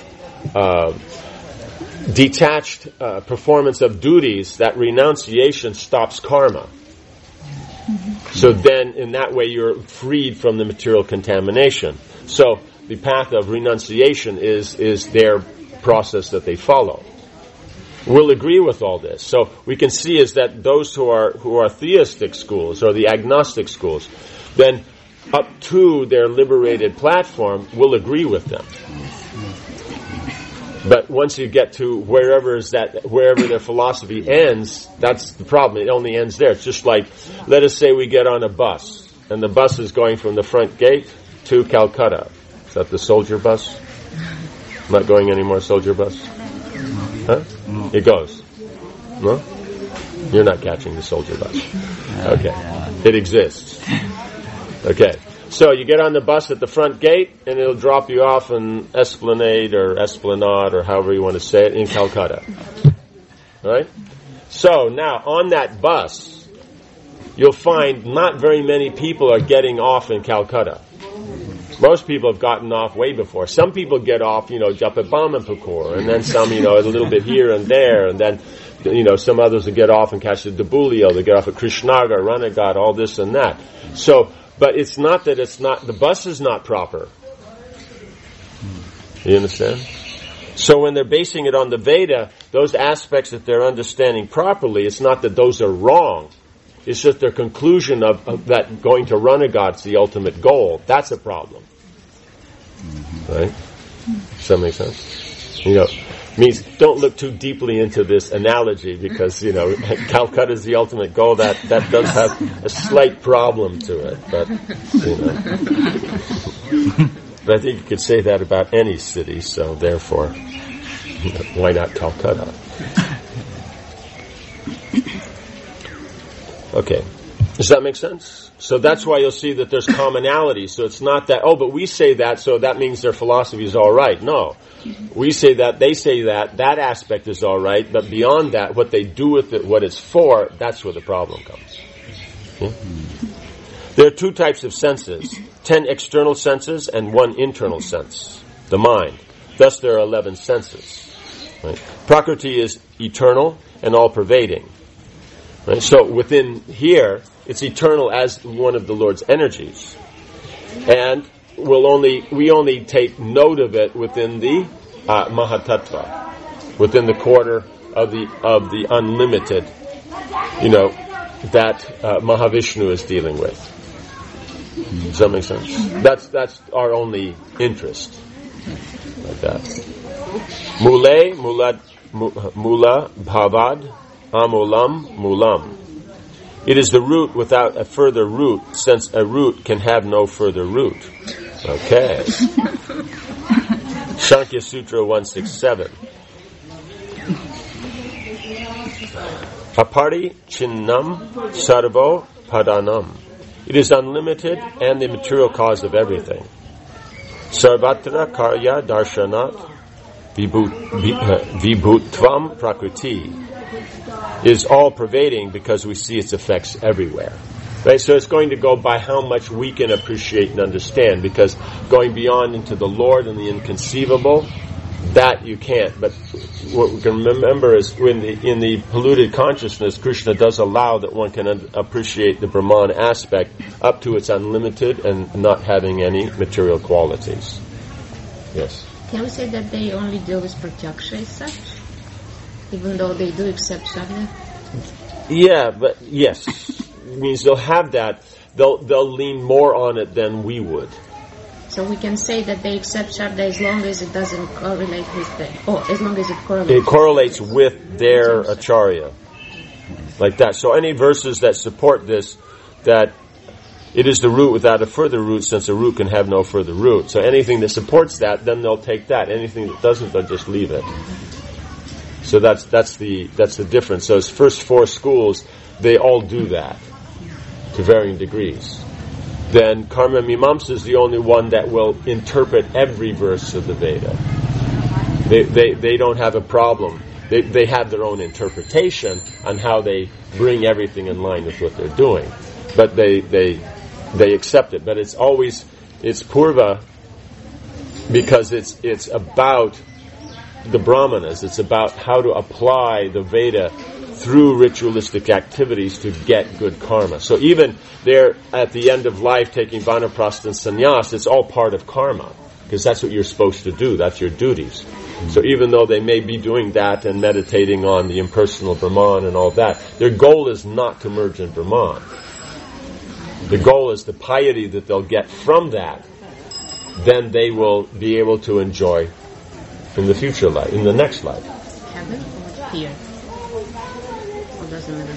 detached performance of duties, that renunciation stops karma. So then, in that way, you're freed from the material contamination. So the path of renunciation is their process that they follow. We'll agree with all this. So we can see is that those who are theistic schools or the agnostic schools, then up to their liberated platform, will agree with them. But once you get to wherever their philosophy ends, that's the problem. It only ends there. It's just like, let us say we get on a bus, and the bus is going from the front gate to Calcutta. Is that the soldier bus? Not going anymore, soldier bus? Huh? No. It goes. No? You're not catching the soldier bus. Okay. It exists. Okay. So you get on the bus at the front gate, and it'll drop you off in Esplanade or Esplanade or however you want to say it in Calcutta. Right? So now on that bus, you'll find not very many people are getting off in Calcutta. Most people have gotten off way before. Some people get off, up at Bamapukur, and then some, a little bit here and there, and then, some others will get off and catch the Dabulio, they get off at Krishnagar, Ranaghat, all this and that. So, but it's not that the bus is not proper. You understand? So when they're basing it on the Veda, those aspects that they're understanding properly, it's not that those are wrong. It's just their conclusion of that going to Ranaghat's the ultimate goal. That's a problem. Right? Does that make sense? Means don't look too deeply into this analogy because, Calcutta is the ultimate goal. That does have a slight problem to it. But, But I think you could say that about any city, so therefore, why not Calcutta? Okay. Does that make sense? So that's why you'll see that there's commonality. So it's not that, but we say that, so that means their philosophy is all right. No. We say that, they say that aspect is all right, but beyond that, what they do with it, what it's for, that's where the problem comes. Yeah? There are 2 types of senses, 10 external senses and 1 internal sense, the mind. Thus there are 11 senses. Right? Prakriti is eternal and all-pervading. Right? So within here, it's eternal as one of the Lord's energies. And we only take note of it within the Mahatattva, within the quarter of the unlimited, that Mahavishnu is dealing with. Does that make sense? That's our only interest. Like that. Mula bhavad amulam mulam. It is the root without a further root, since a root can have no further root. Okay. Sankhya Sutra 167. Aparti chinnam sarvo padanam. It is unlimited and the material cause of everything. Sarvatra karya darshanat vibhutvam prakriti. Is all-pervading because we see its effects everywhere. Right? So it's going to go by how much we can appreciate and understand, because going beyond into the Lord and the inconceivable, that you can't. But what we can remember is in the polluted consciousness, Krishna does allow that one can appreciate the Brahman aspect up to its unlimited and not having any material qualities. Yes? Can we say that they only deal with pratyaksha as such? Even though they do accept Sharda? Yeah, but yes. It means they'll have that. They'll lean more on it than we would. So we can say that they accept Sharda as long as it doesn't correlate with as long as it correlates. It correlates with their acharya. Like that. So any verses that support this, that it is the root without a further root, since a root can have no further root. So anything that supports that, then they'll take that. Anything that doesn't, they'll just leave it. So that's the difference. So his first 4 schools, they all do that to varying degrees. Then Karma Mimamsa is the only one that will interpret every verse of the Veda. They don't have a problem. They have their own interpretation on how they bring everything in line with what they're doing, but they accept it. But it's Purva because it's about the Brahmanas. It's about how to apply the Veda through ritualistic activities to get good karma. So even they're at the end of life taking Vanaprastha and Sannyas, it's all part of karma, because that's what you're supposed to do. That's your duties. So even though they may be doing that and meditating on the impersonal Brahman and all that, their goal is not to merge in Brahman. The goal is the piety that they'll get from that. Then they will be able to enjoy in the future life, in the next life. Heaven or here? Or doesn't matter?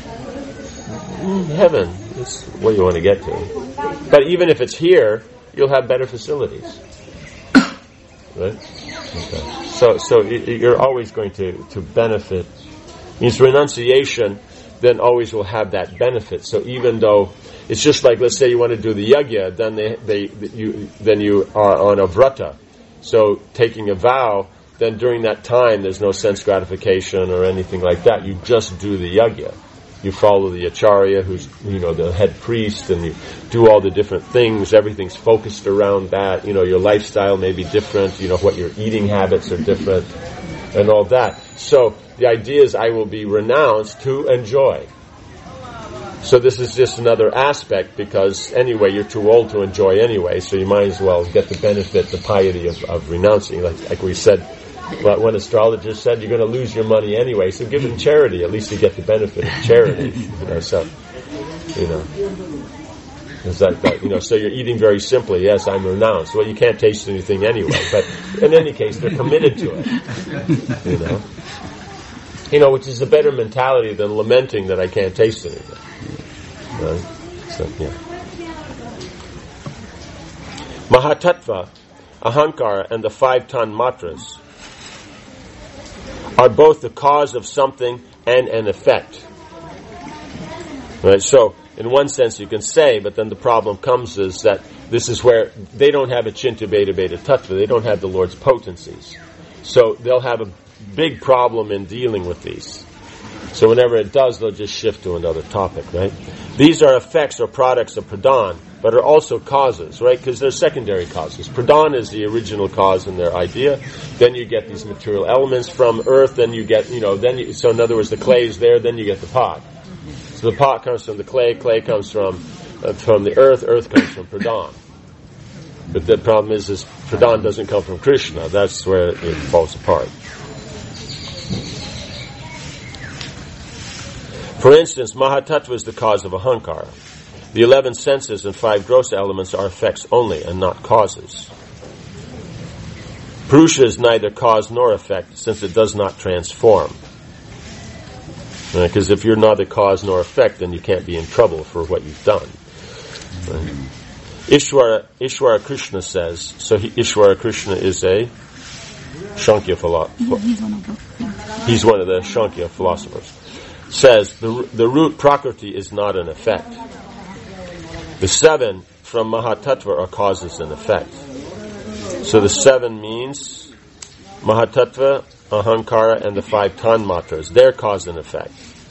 Heaven is what you want to get to. But even if it's here, you'll have better facilities. Right? Okay. So you're always going to benefit. Means renunciation then always will have that benefit. So even though it's just like, let's say you want to do the yajna, then you are on a vrata. So taking a vow, then during that time there's no sense gratification or anything like that. You just do the yajna. You follow the acharya, who's the head priest, and you do all the different things. Everything's focused around that. Your lifestyle may be different. What your eating habits are different, and all that. So the idea is, I will be renounced to enjoy. So this is just another aspect, because anyway you're too old to enjoy anyway. So you might as well get the benefit, the piety of renouncing. Like we said. But one astrologer said, you're going to lose your money anyway, so give them charity. At least you get the benefit of charity. So you're eating very simply. Yes, I'm renounced. Well, you can't taste anything anyway. But in any case, they're committed to it. Which is a better mentality than lamenting that I can't taste anything. Right? So, yeah. Mahatattva, Ahankara, and the 5 tanmatras are both the cause of something and an effect. Right? So, in one sense you can say, but then the problem comes is that this is where they don't have a Chinta Beta Beta Tattva, they don't have the Lord's potencies. So they'll have a big problem in dealing with these. So whenever it does, they'll just shift to another topic, right? These are effects or products of pradhan, but are also causes, right? Because they're secondary causes. Pradhan is the original cause in their idea. Then you get these material elements from earth. Then you get, so in other words, the clay is there. Then you get the pot. So the pot comes from the clay. Clay comes from the earth. Earth comes from pradhan. But the problem is pradhan doesn't come from Krishna. That's where it falls apart. For instance, Mahatattva is the cause of Ahankara. The 11 senses and 5 gross elements are effects only and not causes. Purusha is neither cause nor effect, since it does not transform. Because if you're neither cause nor effect, then you can't be in trouble for what you've done. Right? Ishwara Krishna says, Ishwara Krishna is a Shankya philosopher. He's one of the Shankya philosophers. Says, the root Prakriti is not an effect. The 7 from Mahatattva are causes and effect. So the 7 means Mahatattva, Ahankara, and the 5 tanmatras. They're cause and effect.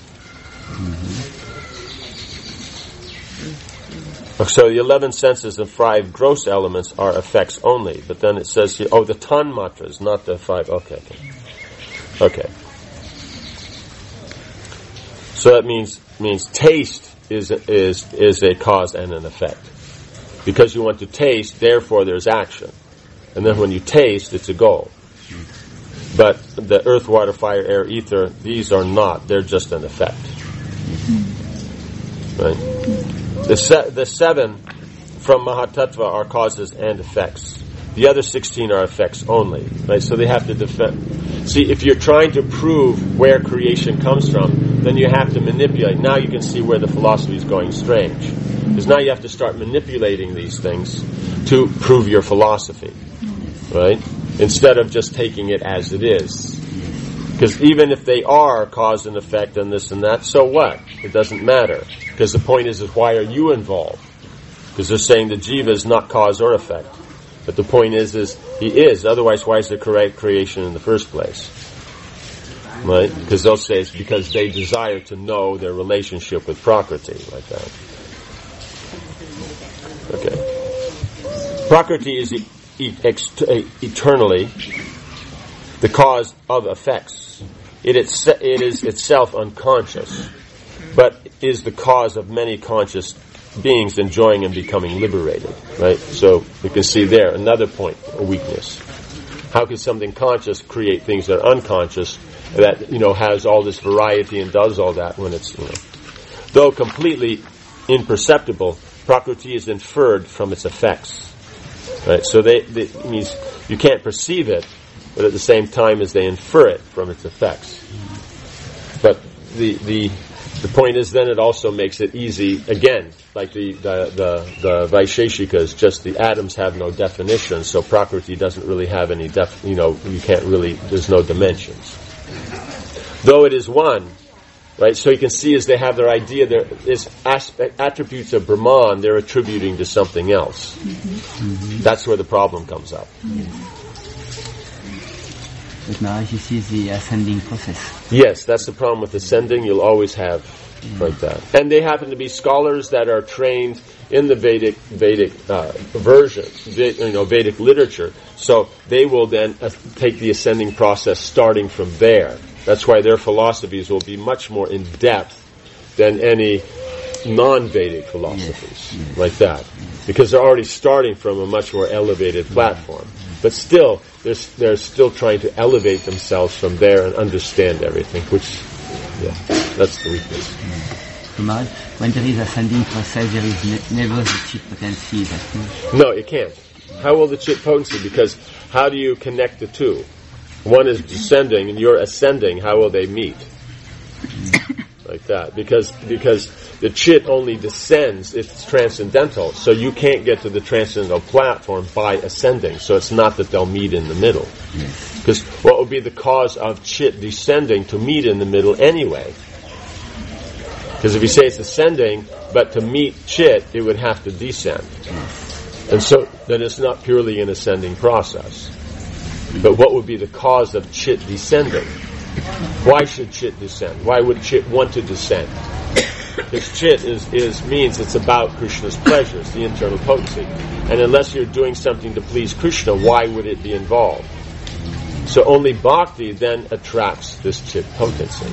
So the 11 senses and 5 gross elements are effects only. But then it says here, the tanmatras, not the 5. Okay. So that means taste is a cause and an effect. Because you want to taste, therefore there's action. And then when you taste, it's a goal. But the earth, water, fire, air, ether, these are not. They're just an effect. Right? The 7 from Mahatattva are causes and effects. The other 16 are effects only. Right? So they have to defend. See, if you're trying to prove where creation comes from, then you have to manipulate. Now you can see where the philosophy is going strange. Because now you have to start manipulating these things to prove your philosophy. Right? Instead of just taking it as it is. Because even if they are cause and effect and this and that, so what? It doesn't matter. Because the point is why are you involved? Because they're saying the jiva is not cause or effect. But the point is he is. Otherwise, why is there creation in the first place? Right? Because they'll say it's because they desire to know their relationship with Prakriti, like that. Okay. Prakriti is eternally the cause of effects. It is itself unconscious, but is the cause of many conscious beings enjoying and becoming liberated. Right? So you can see there another point, a weakness. How can something conscious create things that are unconscious that has all this variety and does all that when it's though completely imperceptible, Prakriti is inferred from its effects. Right? So they means you can't perceive it, but at the same time as they infer it from its effects. But the point is then it also makes it easy, again, like the Vaisheshikas, just the atoms have no definition, so Prakriti doesn't really have any you can't really, there's no dimensions. Though it is one, right? So you can see as they have their idea, there is attributes of Brahman they're attributing to something else. That's where the problem comes up. But Maharaj, you see the ascending process. Yes, that's the problem with ascending. You'll always have like that. And they happen to be scholars that are trained in the Vedic version, Vedic literature. So they will then take the ascending process starting from there. That's why their philosophies will be much more in depth than any non-Vedic philosophies like that, because they're already starting from a much more elevated platform. But still, they're still trying to elevate themselves from there and understand everything, which, that's the weakness. So Maharaj, when there is ascending process, there is never the chit potency. No, it can't. How will the chit potency? Because how do you connect the two? One is descending and you're ascending. How will they meet? Like that. Because the chit only descends, it's transcendental. So you can't get to the transcendental platform by ascending. So it's not that they'll meet in the middle. Because what would be the cause of chit descending to meet in the middle anyway? Because if you say it's ascending, but to meet chit, it would have to descend. And so then it's not purely an ascending process. But what would be the cause of chit descending? Why should chit descend? Why would chit want to descend? Because chit means it's about Krishna's pleasures, the internal potency. And unless you're doing something to please Krishna, why would it be involved? So only bhakti then attracts this chit potency.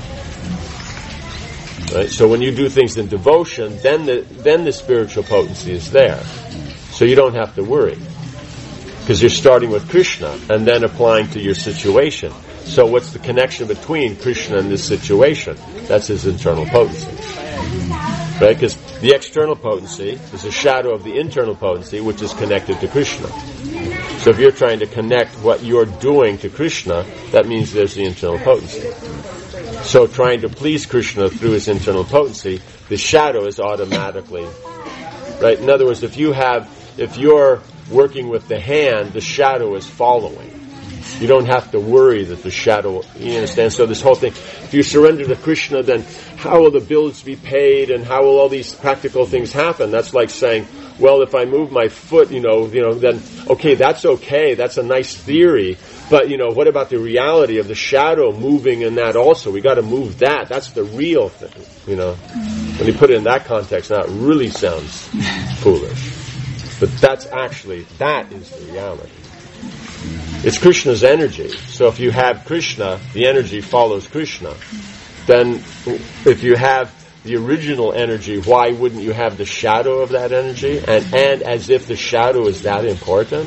Right? So when you do things in devotion, then the spiritual potency is there. So you don't have to worry. Because you're starting with Krishna and then applying to your situation. So what's the connection between Krishna and this situation? That's his internal potency. Right? Because the external potency is a shadow of the internal potency, which is connected to Krishna. So if you're trying to connect what you're doing to Krishna, that means there's the internal potency. So trying to please Krishna through his internal potency, the shadow is automatically, right? In other words, if you're working with the hand, the shadow is following. You don't have to worry that the shadow, you understand? So this whole thing, if you surrender to Krishna, then how will the bills be paid and how will all these practical things happen? That's like saying, well, if I move my foot, then, okay, that's a nice theory, but, what about the reality of the shadow moving in that also? We got to move that. That's the real thing, When you put it in that context, now it really sounds foolish. But that is the reality. It's Krishna's energy. So if you have Krishna, the energy follows Krishna. Then if you have the original energy, why wouldn't you have the shadow of that energy? And as if the shadow is that important?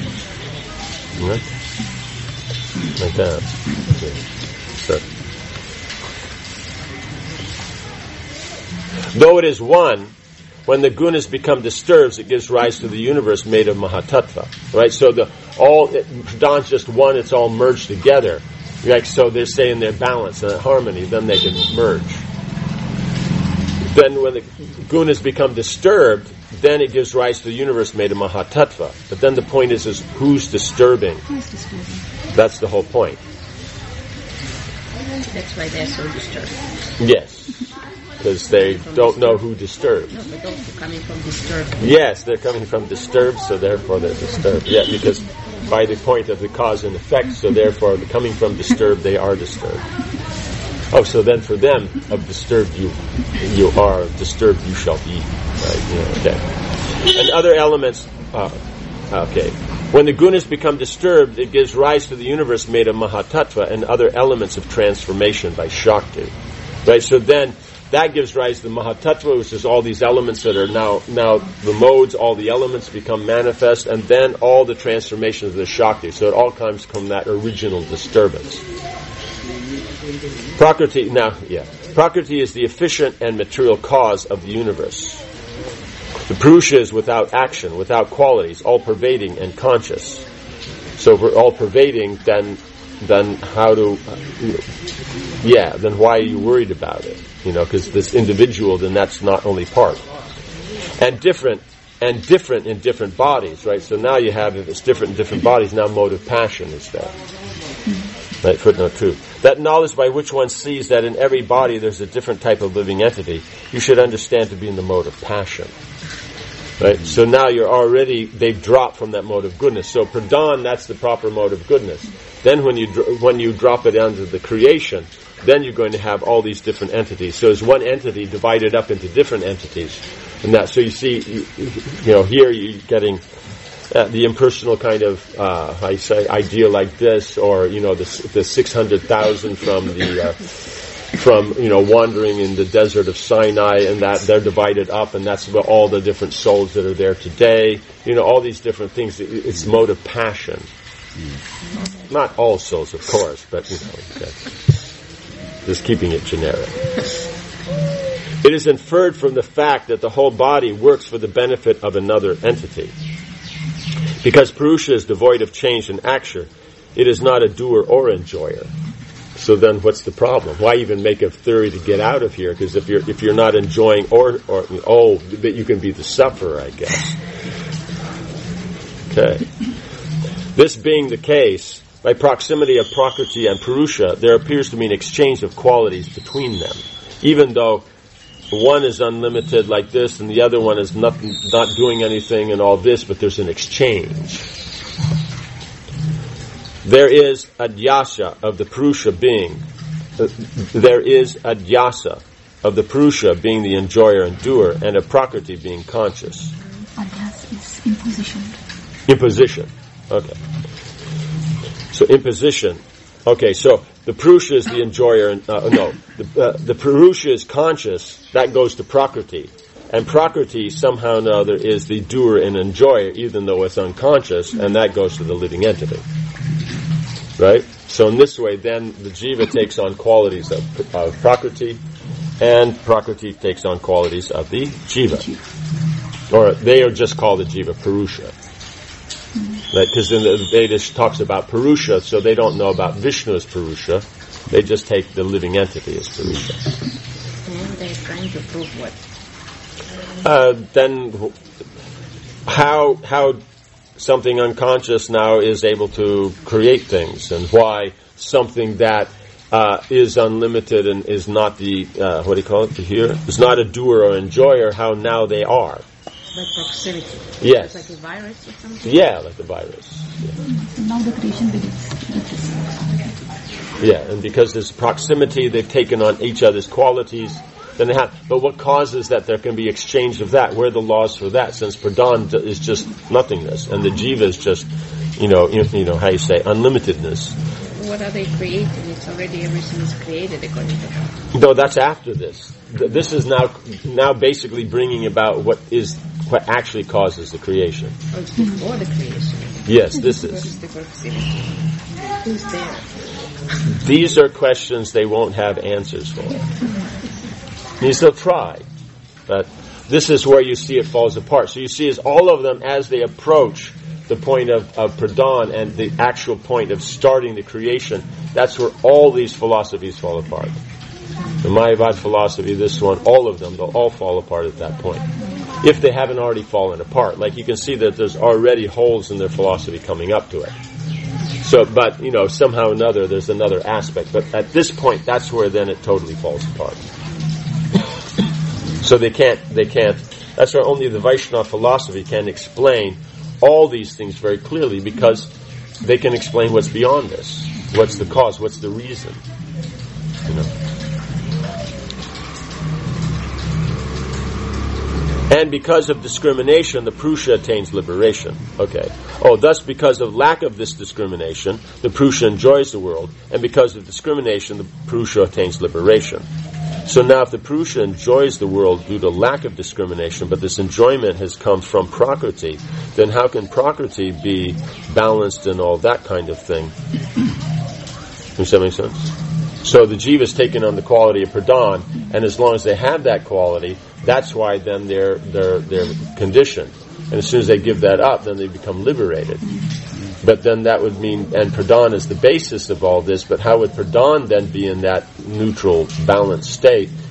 Right? Like that. So. Though it is one, when the gunas become disturbed, it gives rise to the universe made of Mahatattva. Right? So Pradhan's just one, it's all merged together. Right? So they're saying they're balanced and harmony, then they can merge. Then when the gunas become disturbed, then it gives rise to the universe made of Mahatattva. But then the point is who's disturbing? Who's disturbing? That's the whole point. That's why they're so disturbed. Yes. Because they don't know who disturbs. No, but also coming from disturbed. Yes, they're coming from disturbed, so therefore they're disturbed. Yeah, because by the point of the cause and effect, so therefore coming from disturbed, they are disturbed. Oh, so then for them, of disturbed you are, disturbed you shall be. Right, okay. And other elements, okay. When the gunas become disturbed, it gives rise to the universe made of Mahatattva and other elements of transformation by Shakti. Right, so then that gives rise to the Mahatattva, which is all these elements that are now the modes, all the elements become manifest, and then all the transformations of the Shakti. So it all comes from that original disturbance. Prakriti is the efficient and material cause of the universe. The Purusha is without action, without qualities, all-pervading and conscious. So if we're all-pervading, then how then why are you worried about it? Because this individual, then that's not only part. And different in different bodies, right? So now you have, if it's different in different bodies, now motive passion is there. Right, footnote 2. That knowledge by which one sees that in every body there's a different type of living entity, you should understand to be in the mode of passion. Right? So now they've dropped from that mode of goodness. So pradhan, that's the proper mode of goodness. Then when you drop it onto the creation, then you're going to have all these different entities. So it's one entity divided up into different entities. And that, so you see, here you're getting the impersonal kind of, idea like this, or, the 600,000 from wandering in the desert of Sinai, and that they're divided up, and that's about all the different souls that are there today. All these different things. It's mode of passion. Not all souls, of course, but, just keeping it generic. It is inferred from the fact that the whole body works for the benefit of another entity. Because Purusha is devoid of change and action, it is not a doer or enjoyer. So then what's the problem? Why even make a theory to get out of here? Because if you're not enjoying that you can be the sufferer, I guess. Okay. This being the case, by proximity of Prakriti and Purusha, there appears to be an exchange of qualities between them. Even though one is unlimited like this and the other one is not doing anything and all this, but there's an exchange. There is adhyasa of the Purusha being. There is adhyasa of the Purusha being the enjoyer and doer, and of Prakriti being conscious. Adhyasa is imposition. Imposition. Okay. So imposition. Okay, so the Purusha is the enjoyer, the Purusha is conscious, that goes to Prakriti. And Prakriti, somehow or another, is the doer and enjoyer, even though it's unconscious, and that goes to the living entity. Right? So in this way, then, the Jiva takes on qualities of Prakriti, and Prakriti takes on qualities of the Jiva. Or they are just called the Jiva Purusha. Right? Because in the Vedas talks about Purusha, so they don't know about Vishnu as Purusha. They just take the living entity as Purusha. And they're trying to prove what? Then how something unconscious now is able to create things, and why something that is unlimited and is not the is not a doer or enjoyer, how now they are. Like proximity. Yes. It's like a virus or something? Yeah, like the virus. Yeah. Now the creation begins. Yeah, and because there's proximity, they've taken on each other's qualities. Then they have. But what causes that there can be exchange of that? Where are the laws for that? Since Pradhan is just nothingness, and the Jiva is just, unlimitedness. What are they creating? It's already everything is created according to that. No, that's after this. This is now basically bringing about what actually causes the creation. Oh, it's before the creation. Yes, this is. What is the proximity? Who's there? These are questions they won't have answers for. You still try, but this is where you see it falls apart. So you see is all of them as they approach the point of Pradhan and the actual point of starting the creation, that's where all these philosophies fall apart. The Mayavad philosophy, this one, all of them, they'll all fall apart at that point. If they haven't already fallen apart. Like you can see that there's already holes in their philosophy coming up to it. So, but, somehow or another, there's another aspect. But at this point, that's where then it totally falls apart. So they can't, that's why only the Vaishnava philosophy can explain all these things very clearly, because they can explain what's beyond this. What's the cause? What's the reason? And because of discrimination, the Purusha attains liberation. Okay. Thus because of lack of this discrimination, the Purusha enjoys the world, and because of discrimination, the Purusha attains liberation. So now if the Purusha enjoys the world due to lack of discrimination, but this enjoyment has come from Prakriti, then how can Prakriti be balanced and all that kind of thing? Does that make sense? So the Jiva is taking on the quality of Pradhan, and as long as they have that quality, that's why then they're conditioned. And as soon as they give that up, then they become liberated. But then that would mean, and Pradhan is the basis of all this, but how would Pradhan then be in that neutral, balanced state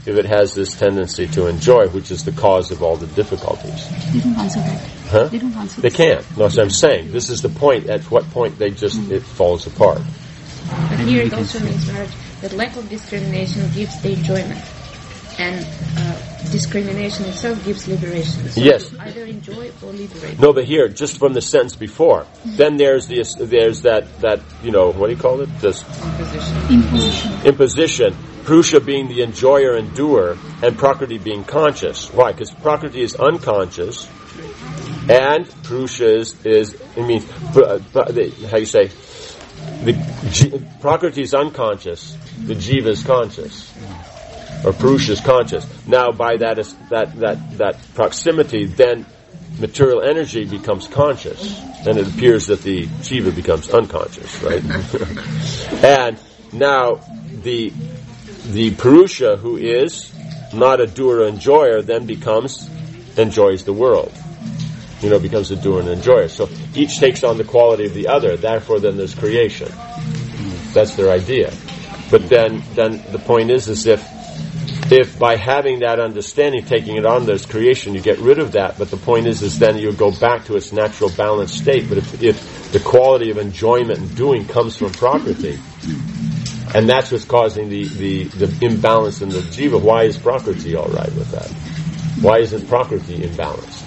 if it has this tendency to enjoy, which is the cause of all the difficulties? They don't answer that. Huh? They don't answer They this. can't. No, so I'm saying, this is the point, at what point it falls apart. But here it also means, Maharaj, that lack of discrimination gives the enjoyment, and discrimination itself gives liberation. So Yes. either enjoy or liberate. No, but here, just from the sentence before, then there's that what do you call it? This imposition. Purusha being the enjoyer and doer, and Prakriti being conscious. Why? Because Prakriti is unconscious, and Purusha how you say, Prakriti is unconscious, the Jiva is conscious, or Purusha is conscious. Now, by that proximity, then material energy becomes conscious, and it appears that the Jiva becomes unconscious, right? And now the Purusha, who is not a doer or enjoyer, then enjoys the world. Becomes a doer and enjoyer. So each takes on the quality of the other. Therefore, then there's creation. That's their idea. But then the point is if by having that understanding, taking it on, there's creation, you get rid of that. But the point is then you go back to its natural balanced state. But if the quality of enjoyment and doing comes from Prakriti, and that's what's causing the imbalance in the Jiva, why is Prakriti all right with that? Why isn't Prakriti imbalanced?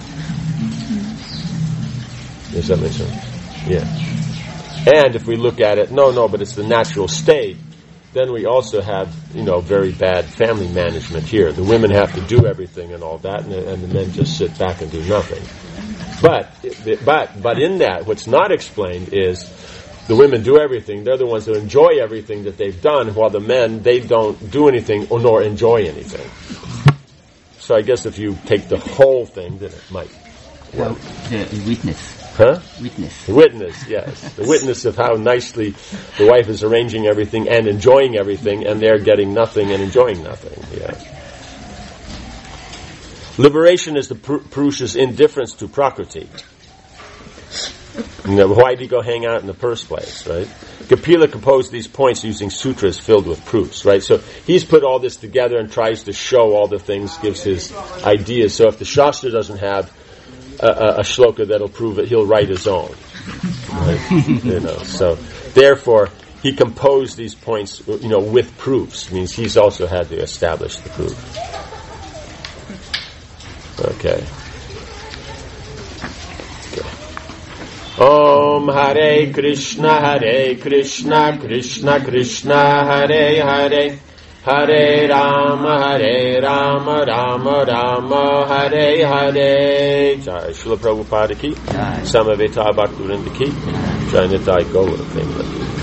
Does that make sense? Yeah. And if we look at it, but it's the natural state, then we also have, very bad family management here. The women have to do everything and all that, and the men just sit back and do nothing. But in that, what's not explained is the women do everything. They're the ones who enjoy everything that they've done, while the men, they don't do anything nor enjoy anything. So I guess if you take the whole thing, then it might work. The witness. Huh? Witness. The witness, yes. The witness of how nicely the wife is arranging everything and enjoying everything, and they're getting nothing and enjoying nothing. Yeah. Liberation is the Purusha's indifference to Prakriti. Why did he go hang out in the first place, right? Kapila composed these points using sutras filled with proofs, right? So he's put all this together and tries to show all the things, gives his ideas. So if the Shastra doesn't have a shloka that'll prove it, he'll write his own. Right? So therefore he composed these points, with proofs. It means he's also had to establish the proof. Okay. Om Hare Krishna, Krishna Krishna, Hare Hare, Hare Rama, Rama Rama, Hare Hare. Jai Srila Prabhupada ki, Samaveta Bhaktivinoda ki, Jai Nitai Gaura Prema.